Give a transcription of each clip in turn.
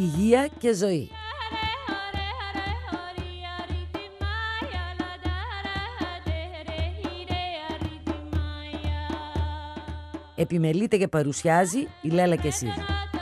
υγεία και ζωή. Επιμελείται και παρουσιάζει η Λέλα Κεσίδου.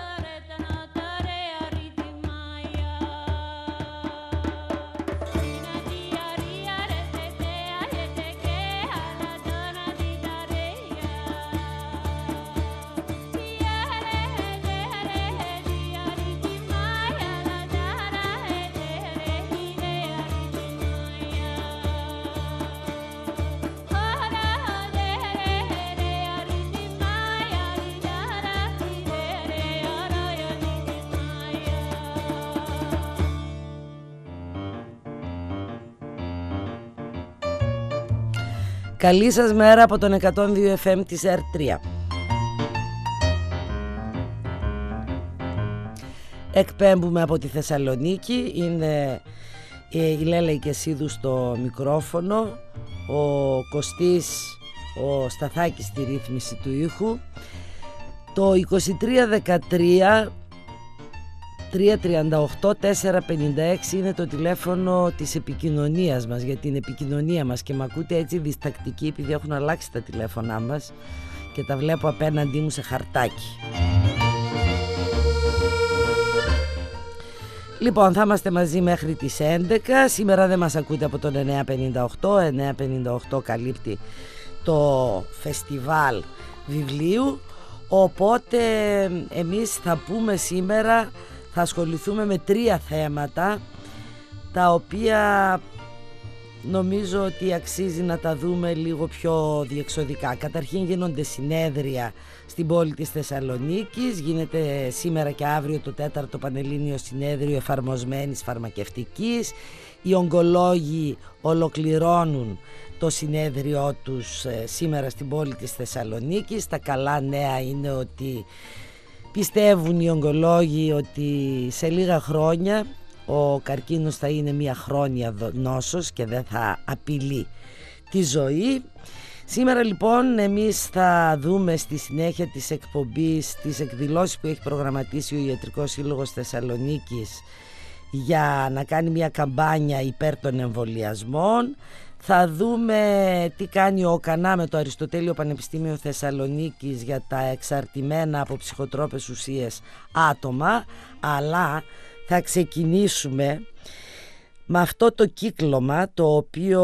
Καλή σας μέρα από τον 102 FM της R3. Εκπέμπουμε από τη Θεσσαλονίκη. Είναι η Λέλα Κεσίδου στο μικρόφωνο, ο Κωστής, ο Σταθάκης στη ρύθμιση του ήχου. Το 2313 338 456 είναι το τηλέφωνο της επικοινωνίας μας, για την επικοινωνία μας, και μ' ακούτε έτσι διστακτική επειδή έχουν αλλάξει τα τηλέφωνά μας και τα βλέπω απέναντί μου σε χαρτάκι. Λοιπόν, θα είμαστε μαζί μέχρι τις 11. Σήμερα δεν μας ακούτε από τον 958. 958 καλύπτει το φεστιβάλ βιβλίου, οπότε εμείς θα πούμε σήμερα, θα ασχοληθούμε με 3 θέματα, τα οποία νομίζω ότι αξίζει να τα δούμε λίγο πιο διεξοδικά. Καταρχήν γίνονται συνέδρια στην πόλη της Θεσσαλονίκης. Γίνεται σήμερα και αύριο το 4ο Πανελλήνιο Συνέδριο Εφαρμοσμένης Φαρμακευτικής. Οι ογκολόγοι ολοκληρώνουν το συνέδριό τους σήμερα στην πόλη της Θεσσαλονίκης. Τα καλά νέα είναι ότι πιστεύουν οι ογκολόγοι ότι σε λίγα χρόνια ο καρκίνος θα είναι μια χρόνια νόσος και δεν θα απειλεί τη ζωή. Σήμερα λοιπόν εμείς θα δούμε στη συνέχεια της εκπομπής τις εκδηλώσεις που έχει προγραμματίσει ο Ιατρικός Σύλλογος Θεσσαλονίκης για να κάνει μια καμπάνια υπέρ των εμβολιασμών. Θα δούμε τι κάνει ο ΟΚΑΝΑ με το Αριστοτέλειο Πανεπιστήμιο Θεσσαλονίκης για τα εξαρτημένα από ψυχοτρόπες ουσίες άτομα, αλλά θα ξεκινήσουμε με αυτό το κύκλωμα το οποίο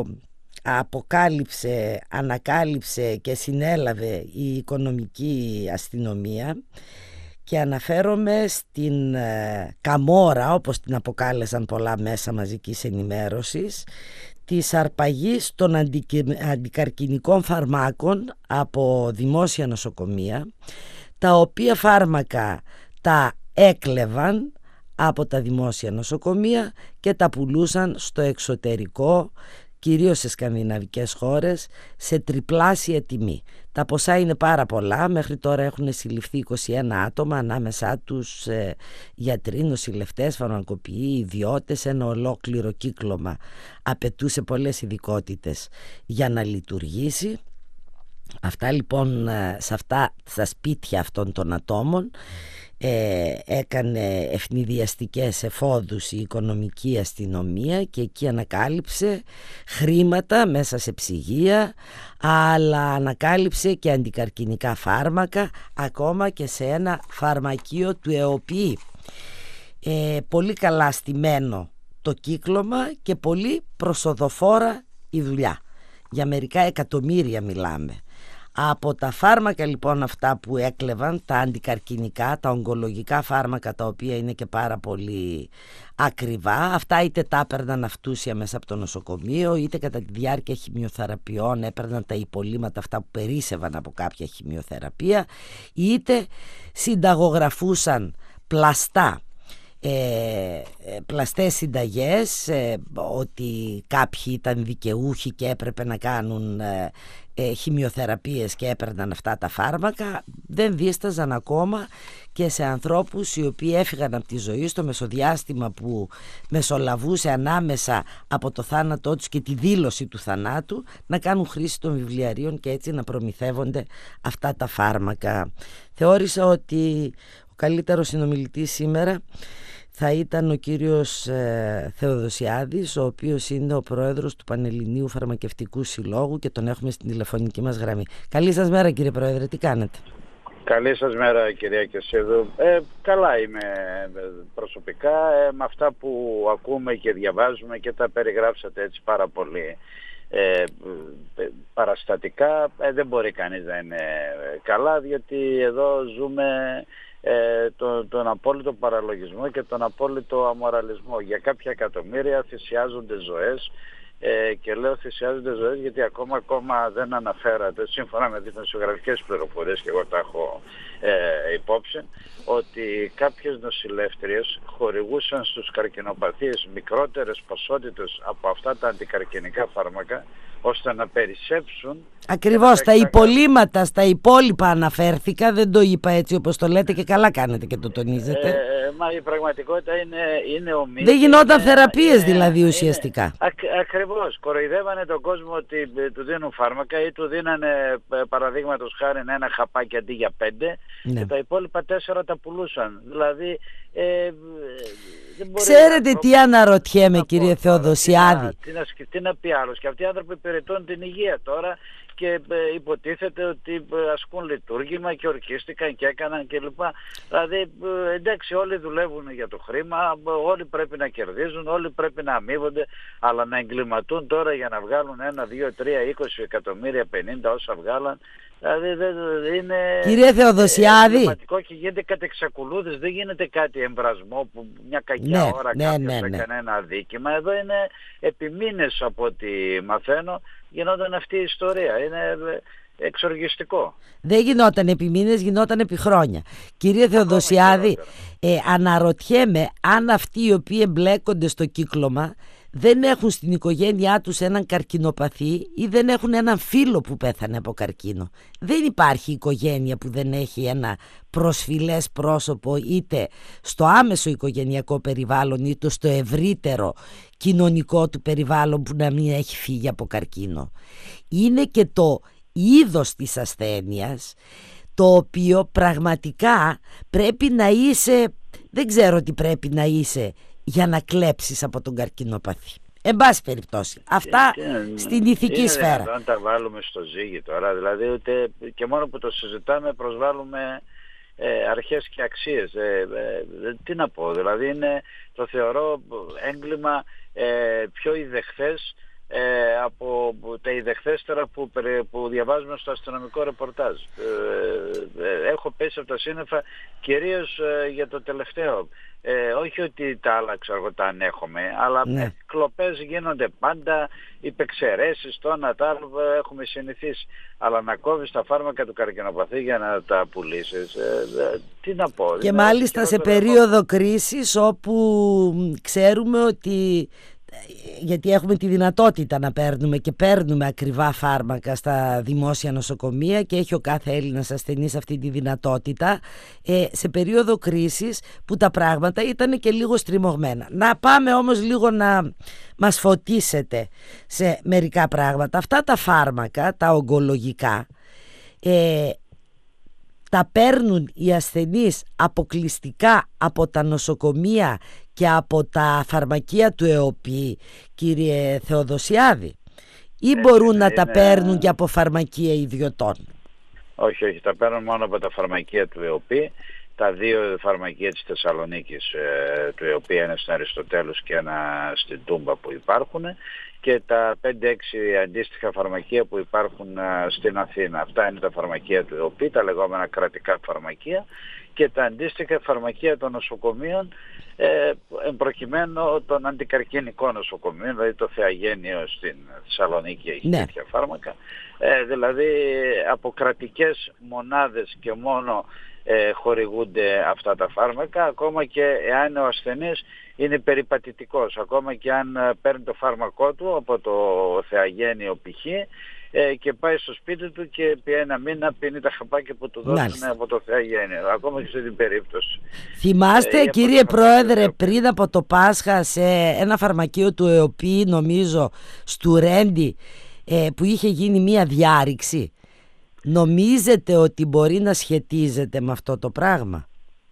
ανακάλυψε και συνέλαβε η οικονομική αστυνομία, και αναφέρομαι στην Καμόρα, όπως την αποκάλεσαν πολλά μέσα μαζικής ενημέρωσης, της αρπαγής των αντικαρκινικών φαρμάκων από δημόσια νοσοκομεία, τα οποία φάρμακα τα έκλεβαν από τα δημόσια νοσοκομεία και τα πουλούσαν στο εξωτερικό, κυρίως σε σκανδιναβικές χώρες, σε τριπλάσια τιμή. Τα ποσά είναι πάρα πολλά. Μέχρι τώρα έχουν συλληφθεί 21 άτομα, ανάμεσά τους γιατροί, νοσηλευτές, φαρμακοποιοί, ιδιώτες. Ένα ολόκληρο κύκλωμα απαιτούσε πολλές ειδικότητες για να λειτουργήσει. Αυτά λοιπόν, στα σπίτια αυτών των ατόμων έκανε ευνηδιαστικές εφόδους η οικονομική αστυνομία, και εκεί ανακάλυψε χρήματα μέσα σε ψυγεία, αλλά ανακάλυψε και αντικαρκινικά φάρμακα, ακόμα και σε ένα φαρμακείο του ΕΟΠΗ. Πολύ καλά στημένο το κύκλωμα και πολύ προσοδοφόρα η δουλειά. Για μερικά εκατομμύρια μιλάμε. Από τα φάρμακα λοιπόν αυτά που έκλεβαν, τα αντικαρκινικά, τα ογκολογικά φάρμακα, τα οποία είναι και πάρα πολύ ακριβά, αυτά είτε τα έπαιρναν αυτούσια μέσα από το νοσοκομείο, είτε κατά τη διάρκεια χημειοθεραπείων έπαιρναν τα υπολείμματα αυτά που περίσσευαν από κάποια χημειοθεραπεία, είτε συνταγογραφούσαν πλαστές συνταγές, ότι κάποιοι ήταν δικαιούχοι και έπρεπε να κάνουν χημειοθεραπείες και έπαιρναν αυτά τα φάρμακα. Δεν δίσταζαν ακόμα και σε ανθρώπους οι οποίοι έφυγαν από τη ζωή στο μεσοδιάστημα που μεσολαβούσε ανάμεσα από το θάνατό τους και τη δήλωση του θανάτου, να κάνουν χρήση των βιβλιαρίων και έτσι να προμηθεύονται αυτά τα φάρμακα. Θεώρησα ότι ο καλύτερος συνομιλητής σήμερα θα ήταν ο κύριος Θεοδοσιάδης, ο οποίος είναι ο πρόεδρος του Πανελληνίου Φαρμακευτικού Συλλόγου και τον έχουμε στην τηλεφωνική μας γραμμή. Καλή σας μέρα, κύριε Πρόεδρε, τι κάνετε? Καλή σας μέρα, κυρία Κεσίδου. Καλά είμαι προσωπικά, με αυτά που ακούμε και διαβάζουμε και τα περιγράψατε έτσι πάρα πολύ παραστατικά. Δεν μπορεί κανείς να είναι καλά, διότι εδώ ζούμε τον απόλυτο παραλογισμό και τον απόλυτο αμοραλισμό. Για κάποια εκατομμύρια θυσιάζονται ζωές, και λέω θυσιάζονται ζωές γιατί ακόμα δεν αναφέρατε, σύμφωνα με τις νοσογραφικές πληροφορίες και εγώ τα έχω υπόψη, ότι κάποιες νοσηλεύτριες χορηγούσαν στους καρκινοπαθείς μικρότερες ποσότητες από αυτά τα αντικαρκινικά φάρμακα ώστε να περισσέψουν. Ακριβώς, τα υπολείμματα στα υπόλοιπα αναφέρθηκα, δεν το είπα έτσι όπως το λέτε και καλά κάνετε και το τονίζετε. Μα η πραγματικότητα είναι ομοίως. Δεν γινόταν θεραπείες δηλαδή ουσιαστικά. Ακριβώς, κοροϊδεύανε τον κόσμο ότι του δίνουν φάρμακα ή του δίνανε παραδείγματος χάρη ένα χαπάκι αντί για 5, και τα υπόλοιπα 4 τα πουλούσαν. Δηλαδή ξέρετε τι αναρωτιέμαι, κύριε Θεοδοσιάδη? Τι να πει άλλος? Και αυτοί οι άνθρωποι υπηρετούν την υγεία τώρα και υποτίθεται ότι ασκούν λειτουργήμα και ορκίστηκαν και έκαναν κλπ. Δηλαδή εντάξει, όλοι δουλεύουν για το χρήμα, όλοι πρέπει να κερδίζουν, όλοι πρέπει να αμείβονται, αλλά να εγκληματούν τώρα για να βγάλουν 1, 2, 3, 20 εκατομμύρια, 50 όσα βγάλαν, δηλαδή είναι, κύριε Θεοδοσιάδη, και γίνεται κατ' εξακολούθηση, δεν γίνεται κάτι εμβρασμό που μια κακιά ώρα κάποιος έκανε ένα αδίκημα. Εδώ είναι επί μήνες, από ό,τι μαθαίνω, γινόταν αυτή η ιστορία. Είναι εξοργιστικό. Δεν γινόταν επί μήνες, γινόταν επί χρόνια. Κύριε Θεοδοσιάδη, αναρωτιέμαι αν αυτοί οι οποίοι εμπλέκονται στο κύκλωμα δεν έχουν στην οικογένειά τους έναν καρκινοπαθή ή δεν έχουν έναν φίλο που πέθανε από καρκίνο. Δεν υπάρχει οικογένεια που δεν έχει ένα προσφυλές πρόσωπο, είτε στο άμεσο οικογενειακό περιβάλλον είτε στο ευρύτερο κοινωνικό του περιβάλλον, που να μην έχει φύγει από καρκίνο. Είναι και το είδος της ασθένειας, το οποίο πραγματικά πρέπει να είσαι, δεν ξέρω τι πρέπει να είσαι για να κλέψεις από τον καρκινοπαθή. Εν πάση περιπτώσει, αυτά στην ηθική σφαίρα. Αν τα βάλουμε στο ζύγι τώρα, δηλαδή ούτε και μόνο που το συζητάμε προσβάλλουμε αρχές και αξίες. Τι να πω, δηλαδή το θεωρώ έγκλημα πιο ιδεχθές από τα ιδεχθέστερα που διαβάζουμε στο αστυνομικό ρεπορτάζ. Έχω πέσει από τα σύννεφα κυρίως για το τελευταίο. Όχι ότι τα άλλα ξέρω τα ανέχομαι, αλλά κλοπές γίνονται πάντα, υπεξαιρέσεις, το ένα το άλλο, έχουμε συνηθίσει. Αλλά να κόβεις τα φάρμακα του καρκινοπαθή για να τα πουλήσεις, τι να πω. Και μάλιστα σε περίοδο κρίσης, όπου ξέρουμε ότι, γιατί έχουμε τη δυνατότητα να παίρνουμε και παίρνουμε ακριβά φάρμακα στα δημόσια νοσοκομεία και έχει ο κάθε Έλληνας ασθενής αυτή τη δυνατότητα, σε περίοδο κρίσης που τα πράγματα ήταν και λίγο στριμωγμένα. Να πάμε όμως λίγο να μας φωτίσετε σε μερικά πράγματα. Αυτά τα φάρμακα, τα ογκολογικά, τα παίρνουν οι ασθενείς αποκλειστικά από τα νοσοκομεία και από τα φαρμακεία του ΕΟΠΗ, κύριε Θεοδοσιάδη, ή μπορούν να τα παίρνουν και από φαρμακεία ιδιωτών? Όχι, τα παίρνουν μόνο από τα φαρμακεία του ΕΟΠΗ. Τα 2 φαρμακεία της Θεσσαλονίκης του ΕΟΠΗ, ένα στην Αριστοτέλους και ένα στην Τούμπα που υπάρχουν, και τα 5-6 αντίστοιχα φαρμακεία που υπάρχουν στην Αθήνα. Αυτά είναι τα φαρμακεία του ΕΟΠΗ, τα λεγόμενα κρατικά φαρμακεία, και τα αντίστοιχα φαρμακεία των νοσοκομείων, προκειμένου των αντικαρκινικών νοσοκομείων, δηλαδή το Θεαγένειο στην Θεσσαλονίκη έχει τέτοια φάρμακα. Δηλαδή από κρατικές μονάδες και μόνο χορηγούνται αυτά τα φάρμακα, ακόμα και εάν ο ασθενής είναι περιπατητικός, ακόμα και αν παίρνει το φάρμακό του από το Θεαγένειο π.χ. Και πάει στο σπίτι του και επί ένα μήνα πίνει τα χαπάκια που του δώσουν από το Θεαγένειο, ακόμα και σε την περίπτωση. Θυμάστε, κύριε Πρόεδρε, πριν από το Πάσχα σε ένα φαρμακείο του ΕΟΠΗ, νομίζω στου Ρέντι, που είχε γίνει μία διάρρηξη? Νομίζετε ότι μπορεί να σχετίζεται με αυτό το πράγμα?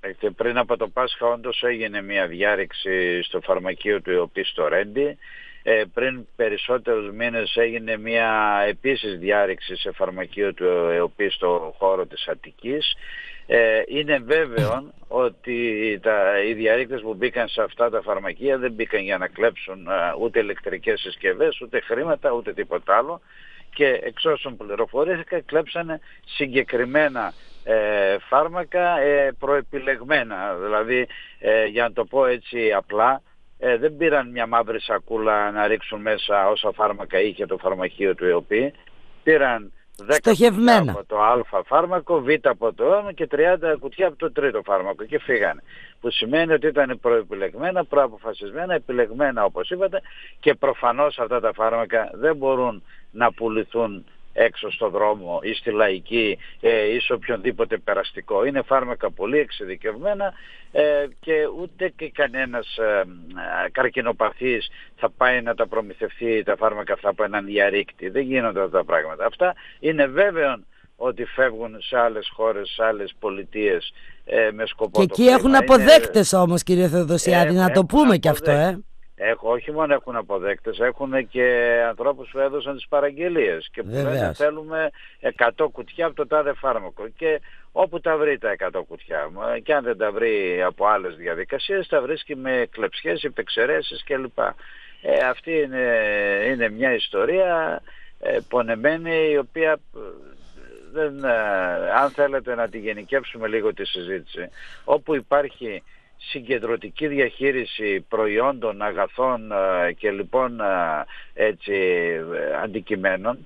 Πριν από το Πάσχα όντως έγινε μια διάρρηξη στο φαρμακείο του ΕΟΠΗ στο Ρέντι. Πριν περισσότερους μήνες έγινε μια επίσης διάρρηξη σε φαρμακείο του ΕΟΠΗ στο χώρο της Αττικής. Είναι βέβαιο ότι οι διαρρήκτες που μπήκαν σε αυτά τα φαρμακεία δεν μπήκαν για να κλέψουν ούτε ηλεκτρικές συσκευές, ούτε χρήματα, ούτε τίποτα άλλο, και εξ όσων πληροφορήθηκα κλέψανε συγκεκριμένα φάρμακα προεπιλεγμένα. Δηλαδή, για να το πω έτσι απλά, δεν πήραν μια μαύρη σακούλα να ρίξουν μέσα όσα φάρμακα είχε το φαρμακείο του ΕΟΠΗ. Πήραν 10 κουτιά από το Α φάρμακο, Β από το Α και 30 κουτιά από το τρίτο φάρμακο και φύγανε. Που σημαίνει ότι ήταν προεπιλεγμένα, προαποφασισμένα, επιλεγμένα όπως είπατε, και προφανώς αυτά τα φάρμακα δεν μπορούν να πουληθούν έξω στο δρόμο ή στη λαϊκή ή σε οποιονδήποτε περαστικό. Είναι φάρμακα πολύ εξειδικευμένα και ούτε και κανένας καρκινοπαθής θα πάει να τα προμηθευτεί τα φάρμακα αυτά από έναν διαρρήκτη. Δεν γίνονται αυτά τα πράγματα. Αυτά είναι βέβαιο ότι φεύγουν σε άλλες χώρες, σε άλλες πολιτείες με σκοπό. Και εκεί έχουν αποδέκτες όμως, κύριε Θεοδοσιάδη, να το πούμε και αυτό. Όχι μόνο έχουν αποδέκτες, έχουν και ανθρώπους που έδωσαν τις παραγγελίες και που λένε θέλουμε 100 κουτιά από το τάδε φάρμακο, και όπου τα βρει τα 100 κουτιά, και αν δεν τα βρει από άλλες διαδικασίες, τα βρίσκει με κλεψιές, υπεξαιρέσεις κλπ. Αυτή είναι μια ιστορία πονεμένη, η οποία δεν, αν θέλετε να τη γενικεύσουμε λίγο τη συζήτηση, όπου υπάρχει συγκεντρωτική διαχείριση προϊόντων, αγαθών και λοιπόν έτσι αντικειμένων,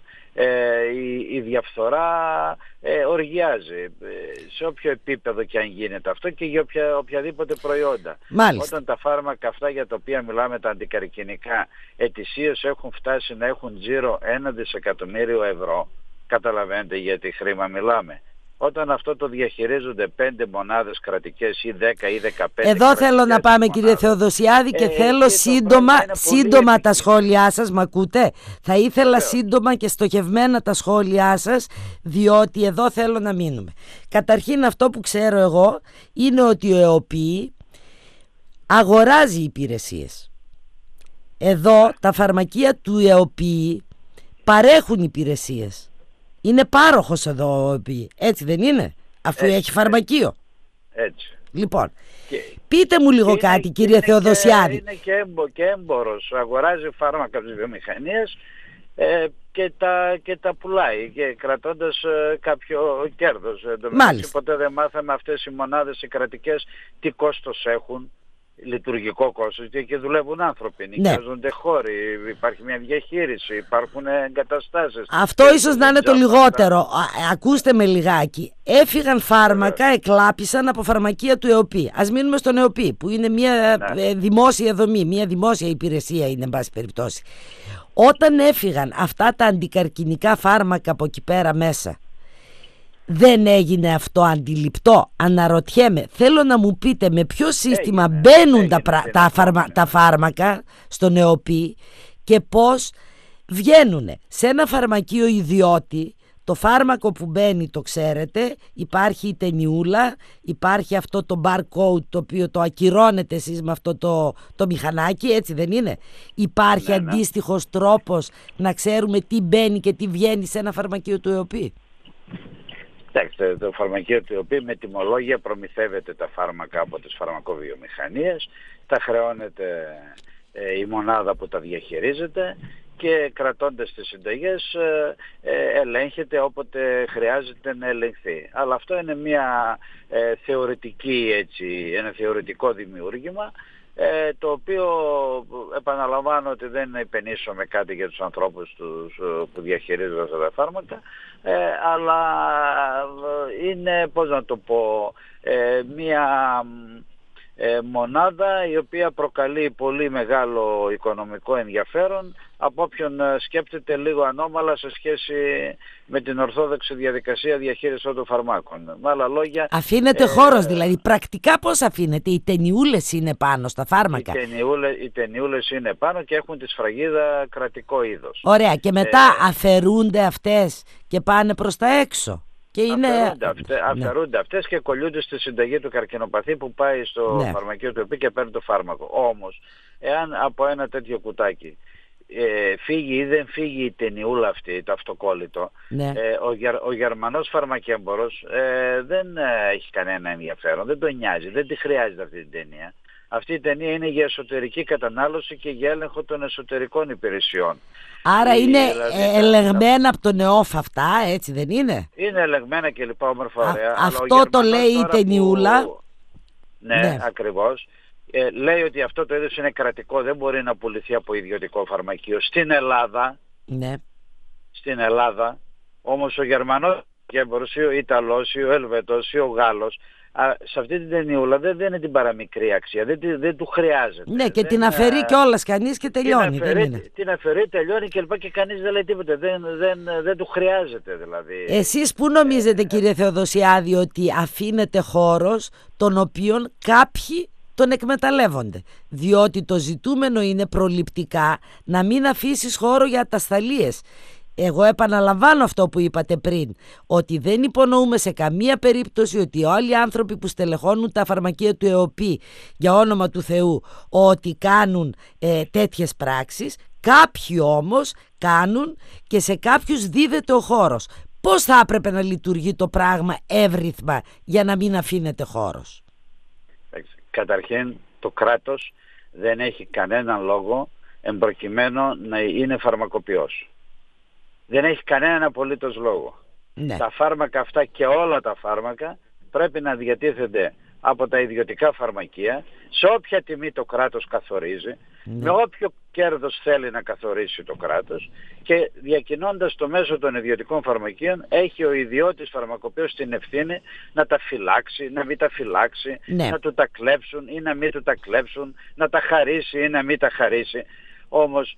η διαφθορά οργιάζει σε όποιο επίπεδο και αν γίνεται αυτό και για οποιαδήποτε προϊόντα. Μάλιστα. Όταν τα φάρμακα αυτά για τα οποία μιλάμε, τα αντικαρκινικά, ετησίως έχουν φτάσει να έχουν τζίρο 1 δισεκατομμύριο ευρώ, καταλαβαίνετε για τι χρήμα μιλάμε. Όταν αυτό το διαχειρίζονται 5 μονάδες κρατικές ή 10 ή 15... Εδώ θέλω να πάμε, κύριε Θεοδοσιάδη, και θέλω σύντομα τα σχόλιά σας. Μ' ακούτε? Θα ήθελα σύντομα και στοχευμένα τα σχόλιά σας, διότι εδώ θέλω να μείνουμε. Καταρχήν, αυτό που ξέρω εγώ είναι ότι ο ΕΟΠΗ αγοράζει υπηρεσίες. Εδώ τα φαρμακεία του ΕΟΠΗ παρέχουν υπηρεσίες. Είναι πάροχος εδώ ο ΕΟΠΗ, έτσι δεν είναι, αφού έχει φαρμακείο? Έτσι. Λοιπόν, πείτε μου λίγο κάτι, κύριε Θεοδοσιάδη. Είναι και έμπορος, αγοράζει φάρμακα από τις βιομηχανίες και τα πουλάει, και κρατώντας κάποιο κέρδος. Ποτέ δεν μάθαμε αυτές οι μονάδες οι κρατικές τι κόστος έχουν, λειτουργικό κόστος, και δουλεύουν άνθρωποι, νοικιάζονται χώροι, υπάρχει μια διαχείριση, υπάρχουν εγκαταστάσεις. Αυτό ίσως να είναι το λιγότερο. Ακούστε με λιγάκι. Έφυγαν φάρμακα, εκλάπησαν από φαρμακεία του ΕΟΠΗ. Ας μείνουμε στον ΕΟΠΗ, που είναι μια δημόσια δομή, μια δημόσια υπηρεσία είναι, εν πάση περιπτώσει. Όταν έφυγαν αυτά τα αντικαρκινικά φάρμακα από εκεί πέρα μέσα, δεν έγινε αυτό αντιληπτό? Αναρωτιέμαι. Θέλω να μου πείτε με ποιο σύστημα μπαίνουν τα φάρμακα στον ΕΟΠΗ και πώς βγαίνουν. Σε ένα φαρμακείο ιδιώτη, το φάρμακο που μπαίνει, το ξέρετε, υπάρχει η ταινιούλα, υπάρχει αυτό το barcode το οποίο το ακυρώνετε εσείς με αυτό το μηχανάκι, έτσι δεν είναι? Υπάρχει αντίστοιχος τρόπος να ξέρουμε τι μπαίνει και τι βγαίνει σε ένα φαρμακείο του ΕΟΠΗ? Κοιτάξτε, το φαρμακείο του ΕΟΠΗ με τιμολόγια προμηθεύεται τα φάρμακα από τις φαρμακοβιομηχανίες, τα χρεώνεται η μονάδα που τα διαχειρίζεται και κρατώντας τις συνταγές ελέγχεται όποτε χρειάζεται να ελεγχθεί. Αλλά αυτό είναι μια ένα θεωρητικό δημιούργημα, το οποίο επαναλαμβάνω ότι δεν υπενήσωμαι κάτι για τους ανθρώπους που διαχειρίζονται αυτά τα φάρμακα, αλλά είναι, πώς να το πω, μια μονάδα η οποία προκαλεί πολύ μεγάλο οικονομικό ενδιαφέρον από όποιον σκέπτεται λίγο ανώμαλα σε σχέση με την ορθόδοξη διαδικασία διαχείρισης των φαρμάκων. Με άλλα λόγια, αφήνεται χώρος, δηλαδή πρακτικά πώς αφήνεται? Οι ταινιούλες είναι πάνω στα φάρμακα. Οι ταινιούλες είναι πάνω και έχουν τη σφραγίδα κρατικό είδος. Ωραία, και μετά αφαιρούνται αυτές και πάνε προς τα έξω. Και αφαιρούνται αυτές και κολλούνται στη συνταγή του καρκινοπαθή που πάει στο φαρμακείο του ΕΠΗ και παίρνει το φάρμακο. Όμως, εάν από ένα τέτοιο κουτάκι φύγει ή δεν φύγει η ταινιούλα αυτή, το αυτοκόλλητο, ο Γερμανός φαρμακέμπορος δεν έχει κανένα ενδιαφέρον, δεν τον νοιάζει, δεν τη χρειάζεται αυτή την ταινία. Αυτή η ταινία είναι για εσωτερική κατανάλωση και για έλεγχο των εσωτερικών υπηρεσιών. Άρα είναι ελεγμένα από τον ΕΟΦ αυτά, έτσι δεν είναι? Είναι ελεγμένα και λοιπά, όμορφα, ωραία. Αυτό το λέει η ταινιούλα. Ναι, ακριβώς. Λέει ότι αυτό το είδος είναι κρατικό, δεν μπορεί να πουληθεί από ιδιωτικό φαρμακείο. Στην Ελλάδα, όμως ο Γερμανός ή ο Ιταλός ή ο Ελβετός ή ο Γάλλος σε αυτή την ταινιούλα δεν είναι την παραμικρή αξία, δεν του χρειάζεται. Ναι, και την αφαιρεί κιόλας κανείς και τελειώνει. Την αφαιρεί, τελειώνει και λοιπά και κανείς δεν λέει τίποτα. Δεν του χρειάζεται δηλαδή. Εσείς πού νομίζετε, κύριε Θεοδοσιάδη, ότι αφήνεται χώρος τον οποίον κάποιοι τον εκμεταλλεύονται? Διότι το ζητούμενο είναι προληπτικά να μην αφήσεις χώρο για ατασταλίες. Εγώ επαναλαμβάνω αυτό που είπατε πριν, ότι δεν υπονοούμε σε καμία περίπτωση ότι όλοι οι άνθρωποι που στελεχώνουν τα φαρμακεία του ΕΟΠΗ, για όνομα του Θεού, ότι κάνουν τέτοιες πράξεις. Κάποιοι όμως κάνουν και σε κάποιους δίδεται ο χώρος. Πώς θα έπρεπε να λειτουργεί το πράγμα εύρυθμα για να μην αφήνεται χώρος? Καταρχήν, το κράτος δεν έχει κανέναν λόγο εμπροκειμένου να είναι φαρμακοποιός. Δεν έχει κανέναν απολύτως λόγο. Ναι. Τα φάρμακα αυτά και όλα τα φάρμακα πρέπει να διατίθενται από τα ιδιωτικά φαρμακεία σε όποια τιμή το κράτος καθορίζει, με όποιο κέρδος θέλει να καθορίσει το κράτος, και διακινώντας το μέσο των ιδιωτικών φαρμακείων έχει ο ιδιώτης φαρμακοποιός την ευθύνη να τα φυλάξει, να μην τα φυλάξει, να του τα κλέψουν ή να μην του τα κλέψουν, να τα χαρίσει ή να μην τα χαρίσει. Όμως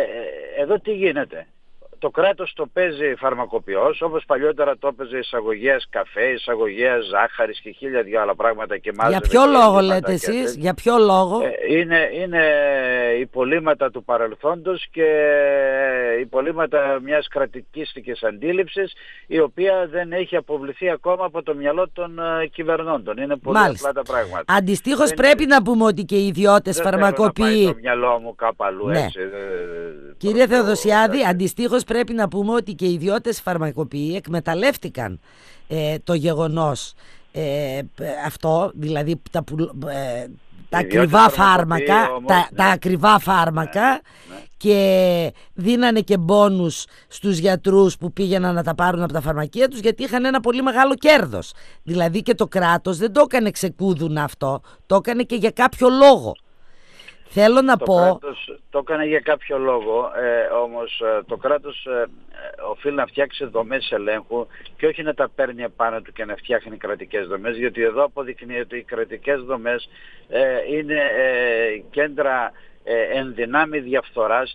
εδώ τι γίνεται? Το κράτος το παίζει φαρμακοποιός, όπως παλιότερα το έπαιζε εισαγωγέας καφέ, εισαγωγέας ζάχαρης και 1000 άλλα πράγματα και μάζευε. Για ποιο λόγο λέτε εσείς, για ποιο λόγο? Είναι υπολείμματα του παρελθόντος και υπολείμματα μιας κρατικίστικης αντίληψης, η οποία δεν έχει αποβληθεί ακόμα από το μυαλό των κυβερνώντων. Είναι πολύ απλά τα πράγματα. Αντιστοίχως πρέπει να πούμε ότι και οι ιδιώτες φαρμακοποιοί... Δεν θέλω να πάει το μυαλό μου κάπου αλλού, έτσι. Κύριε Θεοδοσιάδη, αντιστοίχως πρέπει να πούμε ότι και οι ιδιώτες φαρμακοποιοί εκμεταλλεύτηκαν το γεγονός αυτό, δηλαδή τα ακριβά φάρμακα, τα ακριβά φάρμακα, και δίνανε και μπόνους στους γιατρούς που πήγαιναν να τα πάρουν από τα φαρμακεία τους, γιατί είχαν ένα πολύ μεγάλο κέρδος. Δηλαδή και το κράτος δεν το έκανε ξεκούδουνα αυτό, το έκανε και για κάποιο λόγο. Θέλω να πω... κράτος το έκανε για κάποιο λόγο, όμως το κράτος οφείλει να φτιάξει δομές ελέγχου και όχι να τα παίρνει επάνω του και να φτιάχνει κρατικές δομές, γιατί εδώ αποδεικνύεται ότι οι κρατικές δομές είναι κέντρα ενδυνάμει διαφθοράς,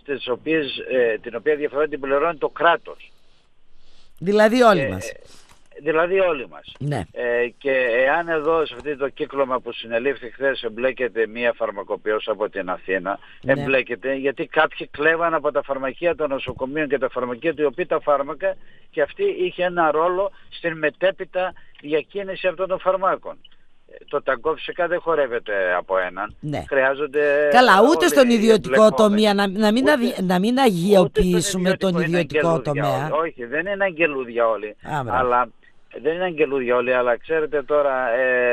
την οποία διαφθορά την πληρώνει το κράτος. Δηλαδή όλοι μας. Δηλαδή όλοι μας. Ναι. Και εάν εδώ σε αυτό το κύκλωμα που συνελήφθη χθες εμπλέκεται μία φαρμακοποιός από την Αθήνα, εμπλέκεται γιατί κάποιοι κλέβαν από τα φαρμακεία των νοσοκομείων και τα φαρμακεία του ΕΟΠΗ τα φάρμακα, και αυτή είχε ένα ρόλο στην μετέπειτα διακίνηση αυτών των φαρμάκων. Το ταγκό φυσικά δεν χορεύεται από έναν. Χρειάζονται. Καλά, ούτε στον ιδιωτικό τομέα, να μην αγιοποιήσουμε τον ιδιωτικό τομέα. Όχι, δεν είναι αγγελούδια όλοι. Δεν είναι αγγελούδια όλοι, αλλά ξέρετε τώρα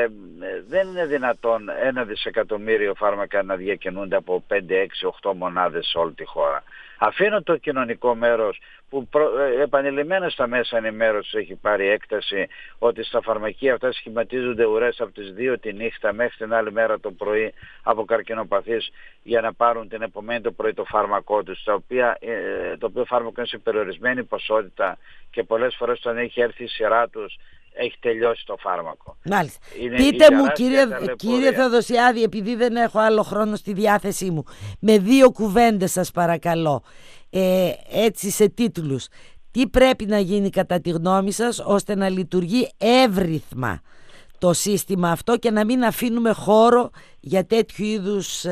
δεν είναι δυνατόν 1 δισεκατομμύριο φάρμακα να διακινούνται από 5, 6, 8 μονάδες σε όλη τη χώρα. Αφήνω το κοινωνικό μέρος που επανειλημμένα στα μέσα ενημέρωσης έχει πάρει έκταση, ότι στα φαρμακεία αυτά σχηματίζονται ουρές από τις 2 τη νύχτα μέχρι την άλλη μέρα το πρωί από καρκινοπαθείς για να πάρουν την επομένη το πρωί το φάρμακό τους, το οποίο φάρμακο είναι σε περιορισμένη ποσότητα και πολλές φορές όταν έχει έρθει η σειρά τους έχει τελειώσει το φάρμακο. Μάλιστα. Πείτε μου κύριε Θεοδοσιάδη, επειδή δεν έχω άλλο χρόνο στη διάθεσή μου, με 2 κουβέντες σας παρακαλώ, έτσι σε τίτλους, τι πρέπει να γίνει κατά τη γνώμη σας ώστε να λειτουργεί εύρυθμα το σύστημα αυτό και να μην αφήνουμε χώρο για τέτοιου είδους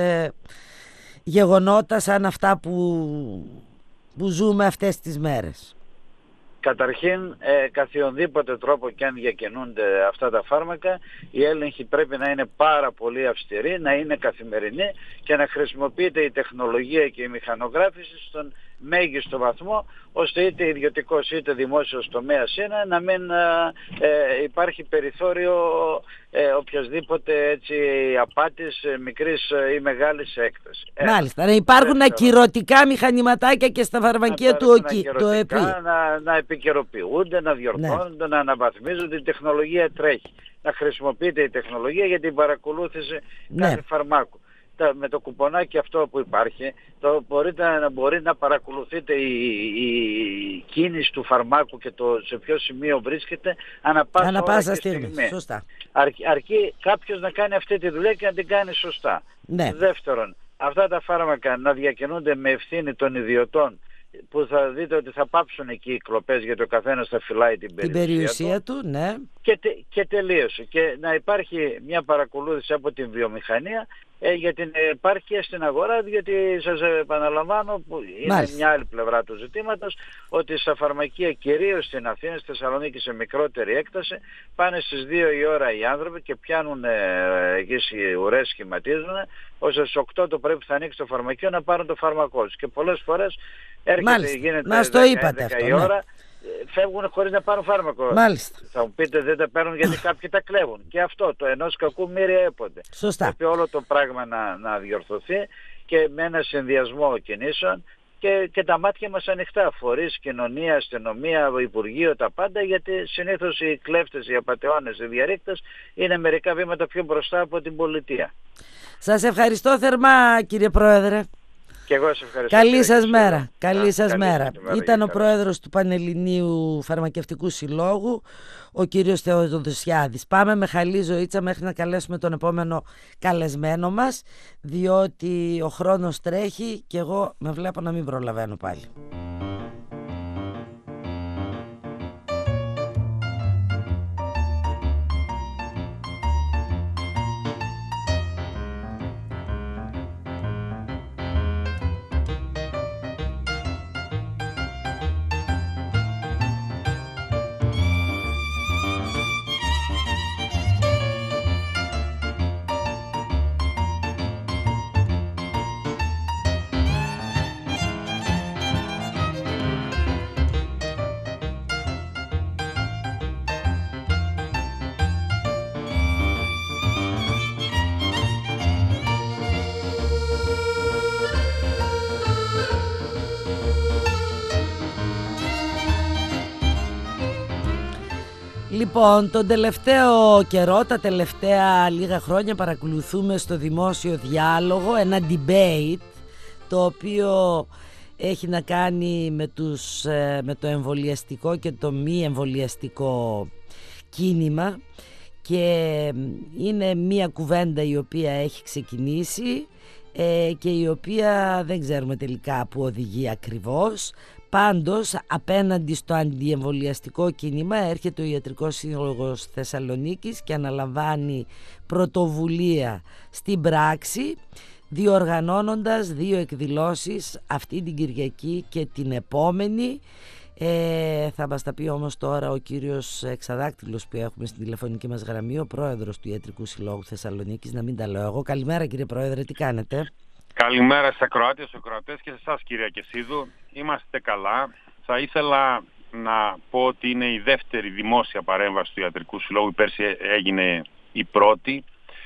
γεγονότα σαν αυτά που ζούμε αυτές τις μέρες? Καταρχήν, καθιονδήποτε τρόπο και αν διακινούνται αυτά τα φάρμακα, η έλεγχη πρέπει να είναι πάρα πολύ αυστηρή, να είναι καθημερινή και να χρησιμοποιείται η τεχνολογία και η μηχανογράφηση στον μέγιστο βαθμό, ώστε είτε ιδιωτικός είτε δημόσιος τομέας είναι, να μην υπάρχει περιθώριο οποιασδήποτε έτσι απάτης μικρής ή μεγάλης έκτασης. Μάλιστα, να υπάρχουν ακυρωτικά μηχανηματάκια και στα φαρμακεία του ΕΠΗ. Να επικαιροποιούνται, να διορθώνονται, να αναβαθμίζονται, η τεχνολογία τρέχει. Να χρησιμοποιείται η τεχνολογία για την παρακολούθηση κάθε φαρμάκου. Με το κουπονάκι αυτό που υπάρχει, μπορεί να παρακολουθείτε η κίνηση του φαρμάκου και σε ποιο σημείο βρίσκεται ανά πάσα στιγμή. Σωστά. Αρκεί κάποιος να κάνει αυτή τη δουλειά και να την κάνει σωστά. Ναι. Δεύτερον, αυτά τα φάρμακα να διακινούνται με ευθύνη των ιδιωτών, που θα δείτε ότι θα πάψουν εκεί οι κλοπές, γιατί ο καθένας θα φυλάει την περιουσία του. Ναι. Και τελείωσε. Και να υπάρχει μια παρακολούθηση από την βιομηχανία για την επάρκεια στην αγορά, διότι σας επαναλαμβάνω, που είναι μια άλλη πλευρά του ζητήματος, ότι στα φαρμακεία, κυρίως στην Αθήνα, στη Θεσσαλονίκη σε μικρότερη έκταση, πάνε στις 2 η ώρα οι άνθρωποι και πιάνουν εκεί οι ουρές, σχηματίζουν, ώστε στις 8 το πρωί που θα ανοίξει το φαρμακείο να πάρουν το φάρμακό τους. Και πολλές φορές γίνεται 10 η ώρα, φεύγουν χωρίς να πάρουν φάρμακο. Μάλιστα. Θα μου πείτε δεν τα παίρνουν γιατί κάποιοι τα κλέβουν. Και αυτό το ενός κακού μοίρια έπονται. Σωστά. Πρέπει όλο το πράγμα να διορθωθεί και με ένα συνδυασμό κινήσεων και τα μάτια μας ανοιχτά. Φορείς, κοινωνία, αστυνομία, Υπουργείο, τα πάντα, γιατί συνήθως οι κλέφτες, οι απατεώνες, οι διαρρήκτες είναι μερικά βήματα πιο μπροστά από την πολιτεία. Σας ευχαριστώ θερμά, κύριε Πρόεδρε. Και εγώ σας ευχαριστώ. Καλή σας μέρα. Καλή σας μέρα. Ήταν ο πρόεδρος του Πανελληνίου Φαρμακευτικού Συλλόγου, ο κύριος Θεοδοσιάδης. Πάμε με χαλή ζωήτσα μέχρι να καλέσουμε τον επόμενο καλεσμένο μας, διότι ο χρόνος τρέχει και εγώ με βλέπω να μην προλαβαίνω πάλι. Λοιπόν, τον τελευταίο καιρό, τα τελευταία λίγα χρόνια παρακολουθούμε στο δημόσιο διάλογο ένα debate, το οποίο έχει να κάνει με το εμβολιαστικό και το μη εμβολιαστικό κίνημα, και είναι μία κουβέντα η οποία έχει ξεκινήσει και η οποία δεν ξέρουμε τελικά που οδηγεί ακριβώς. Πάντως, απέναντι στο αντιεμβολιαστικό κίνημα έρχεται ο Ιατρικός Σύλλογος Θεσσαλονίκης και αναλαμβάνει πρωτοβουλία στην πράξη, διοργανώνοντας 2 εκδηλώσεις αυτή την Κυριακή και την επόμενη. Θα μας τα πει όμως τώρα ο κύριος Εξαδάκτυλος που έχουμε στην τηλεφωνική μας γραμμή, ο πρόεδρος του Ιατρικού Συλλόγου Θεσσαλονίκης. Να μην τα λέω εγώ. Καλημέρα, κύριε Πρόεδρε, τι κάνετε? Καλημέρα στις ακροάτες, ακροατές και σε εσάς, κυρία Κεσίδου. Είμαστε καλά. Θα ήθελα να πω ότι είναι η δεύτερη δημόσια παρέμβαση του Ιατρικού Συλλόγου. Πέρσι έγινε η πρώτη.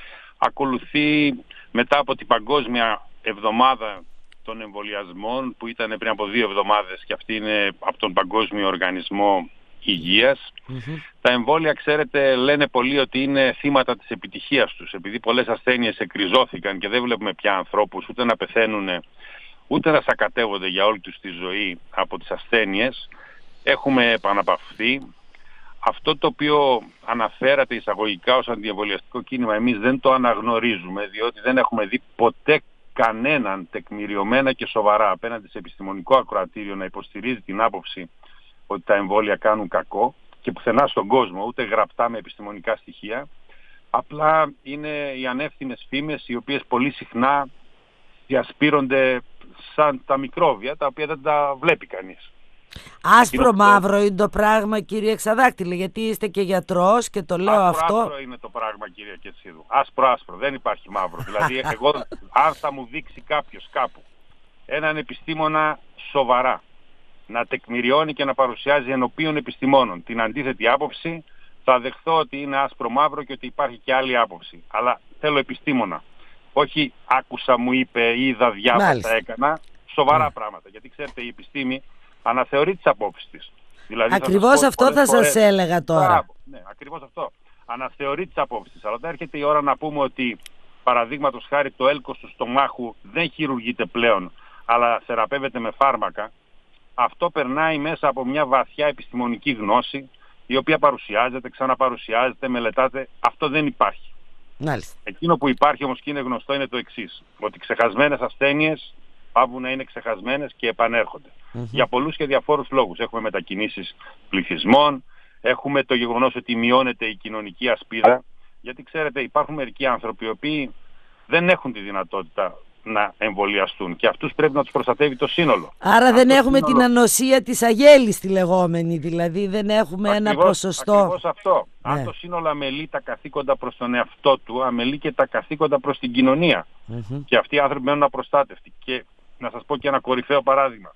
Ακολουθεί μετά από την Παγκόσμια Εβδομάδα των Εμβολιασμών, που ήταν πριν από 2 εβδομάδες, και αυτή είναι από τον Παγκόσμιο Οργανισμό Υγείας. Τα εμβόλια, ξέρετε, λένε πολλοί ότι είναι θύματα της επιτυχίας τους, επειδή πολλές ασθένειες εκριζώθηκαν και δεν βλέπουμε πια ανθρώπους ούτε να πεθαίνουν ούτε να σακατεύονται για όλη τους τη ζωή από τις ασθένειες. Έχουμε επαναπαυθεί. Αυτό το οποίο αναφέρατε εισαγωγικά ως αντιεμβολιαστικό κίνημα, εμείς δεν το αναγνωρίζουμε, διότι δεν έχουμε δει ποτέ κανέναν τεκμηριωμένα και σοβαρά απέναντι σε επιστημονικό ακροατήριο να υποστηρίζει την άποψη ότι τα εμβόλια κάνουν κακό, και πουθενά στον κόσμο, ούτε γραπτά με επιστημονικά στοιχεία. Απλά είναι οι ανεύθυνες φήμες, οι οποίες πολύ συχνά διασπείρονται σαν τα μικρόβια, τα οποία δεν τα βλέπει κανείς. Άσπρο μαύρο είναι το πράγμα, κύριε Εξαδάκτυλε, γιατί είστε και γιατρός και το λέω αυτό. Άσπρο είναι το πράγμα, κύριε Κετσίδου. Άσπρο, δεν υπάρχει μαύρο. Δηλαδή, εγώ, αν θα μου δείξει κάποιος κάπου έναν επιστήμονα σοβαρά να τεκμηριώνει και να παρουσιάζει ενωπίων επιστημόνων την αντίθετη άποψη, θα δεχθώ ότι είναι άσπρο μαύρο και ότι υπάρχει και άλλη άποψη. Αλλά θέλω επιστήμονα. Όχι άκουσα, μου είπε, είδα, διάβασα, έκανα. Σοβαρά πράγματα. Γιατί ξέρετε, η επιστήμη αναθεωρεί τις απόψεις της. Δηλαδή, ακριβώς αυτό θα σας έλεγα τώρα. Ναι, ακριβώς αυτό. Αναθεωρεί τις απόψεις της. Αλλά όταν έρχεται η ώρα να πούμε ότι, παραδείγματος χάρη, το έλκος του στομάχου δεν χειρουργείται πλέον, αλλά θεραπεύεται με φάρμακα, αυτό περνάει μέσα από μια βαθιά επιστημονική γνώση, η οποία παρουσιάζεται, ξαναπαρουσιάζεται, μελετάται. Αυτό δεν υπάρχει. Μάλιστα. Εκείνο που υπάρχει όμως και είναι γνωστό είναι το εξής. Ότι ξεχασμένες ασθένειες πάβουν να είναι ξεχασμένες και επανέρχονται. Για πολλούς και διαφόρους λόγους. Έχουμε μετακινήσεις πληθυσμών, έχουμε το γεγονός ότι μειώνεται η κοινωνική ασπίδα. Γιατί ξέρετε, υπάρχουν μερικοί άνθρωποι οι οποίοι δεν έχουν τη δυνατότητα να εμβολιαστούν και αυτούς πρέπει να τους προστατεύει το σύνολο. Άρα δεν έχουμε την ανοσία της αγέλης τη λεγόμενη, δηλαδή δεν έχουμε ένα ποσοστό. Ακριβώς αυτό. Ναι. Αν το σύνολο αμελεί τα καθήκοντα προς τον εαυτό του, αμελεί και τα καθήκοντα προς την κοινωνία. Και αυτοί οι άνθρωποι μένουν απροστάτευτοι. Και να σας πω και ένα κορυφαίο παράδειγμα.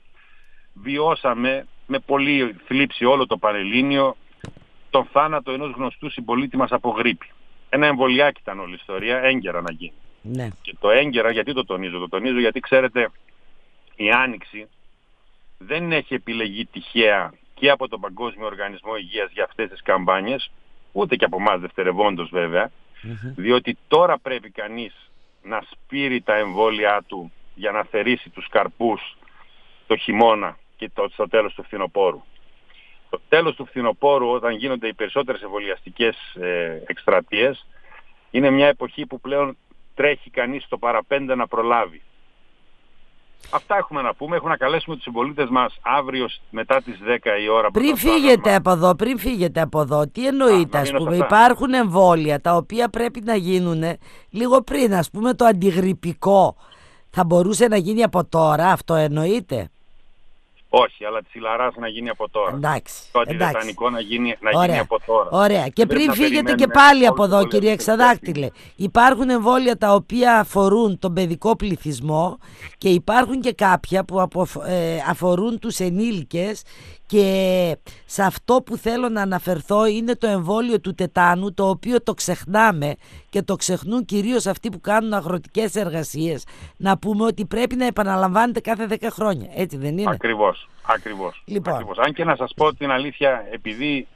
Βιώσαμε με πολύ θλίψη όλο το Πανελλήνιο τον θάνατο ενός γνωστού συμπολίτη μας από γρίπη. Ένα εμβολιάκι ήταν όλη η ιστορία, έγκαιρα να γίνει. Ναι. Και το έγκαιρα γιατί το τονίζω? Το τονίζω γιατί ξέρετε, η Άνοιξη δεν έχει επιλεγεί τυχαία και από τον Παγκόσμιο Οργανισμό Υγείας για αυτές τις καμπάνιες, ούτε και από εμάς δευτερευόντως βέβαια, διότι τώρα πρέπει κανείς να σπείρει τα εμβόλια του για να θερήσει τους καρπούς το χειμώνα και στο τέλος του φθινοπόρου. Το τέλος του φθινοπόρου, όταν γίνονται οι περισσότερες εμβολιαστικές εκστρατείες, είναι μια εποχή που πλέον τρέχει κανείς στο παραπέντε να προλάβει. Αυτά έχουμε να πούμε. Έχουμε να καλέσουμε τους συμπολίτες μας αύριο μετά τις 10 η ώρα. Πριν φύγετε από εδώ, τι εννοείται? Ας πούμε, υπάρχουν εμβόλια τα οποία πρέπει να γίνουν λίγο πριν. Ας πούμε το αντιγρυπικό θα μπορούσε να γίνει από τώρα, αυτό εννοείται? Όχι, αλλά της Ιλαράς να γίνει από τώρα. Εντάξει. Το αντιδετανικό να γίνει από τώρα. Ωραία. Και πριν φύγετε και πάλι από εδώ, κύριε Εξαδάκτυλε, υπάρχουν εμβόλια τα οποία αφορούν τον παιδικό πληθυσμό και υπάρχουν και κάποια που αφορούν τους ενήλικες, και σε αυτό που θέλω να αναφερθώ είναι το εμβόλιο του τετάνου, το οποίο το ξεχνάμε και το ξεχνούν κυρίως αυτοί που κάνουν αγροτικές εργασίες. Να πούμε ότι πρέπει να επαναλαμβάνεται κάθε 10 χρόνια, έτσι δεν είναι? Ακριβώς. Λοιπόν. Αν και να σας πω την αλήθεια, επειδή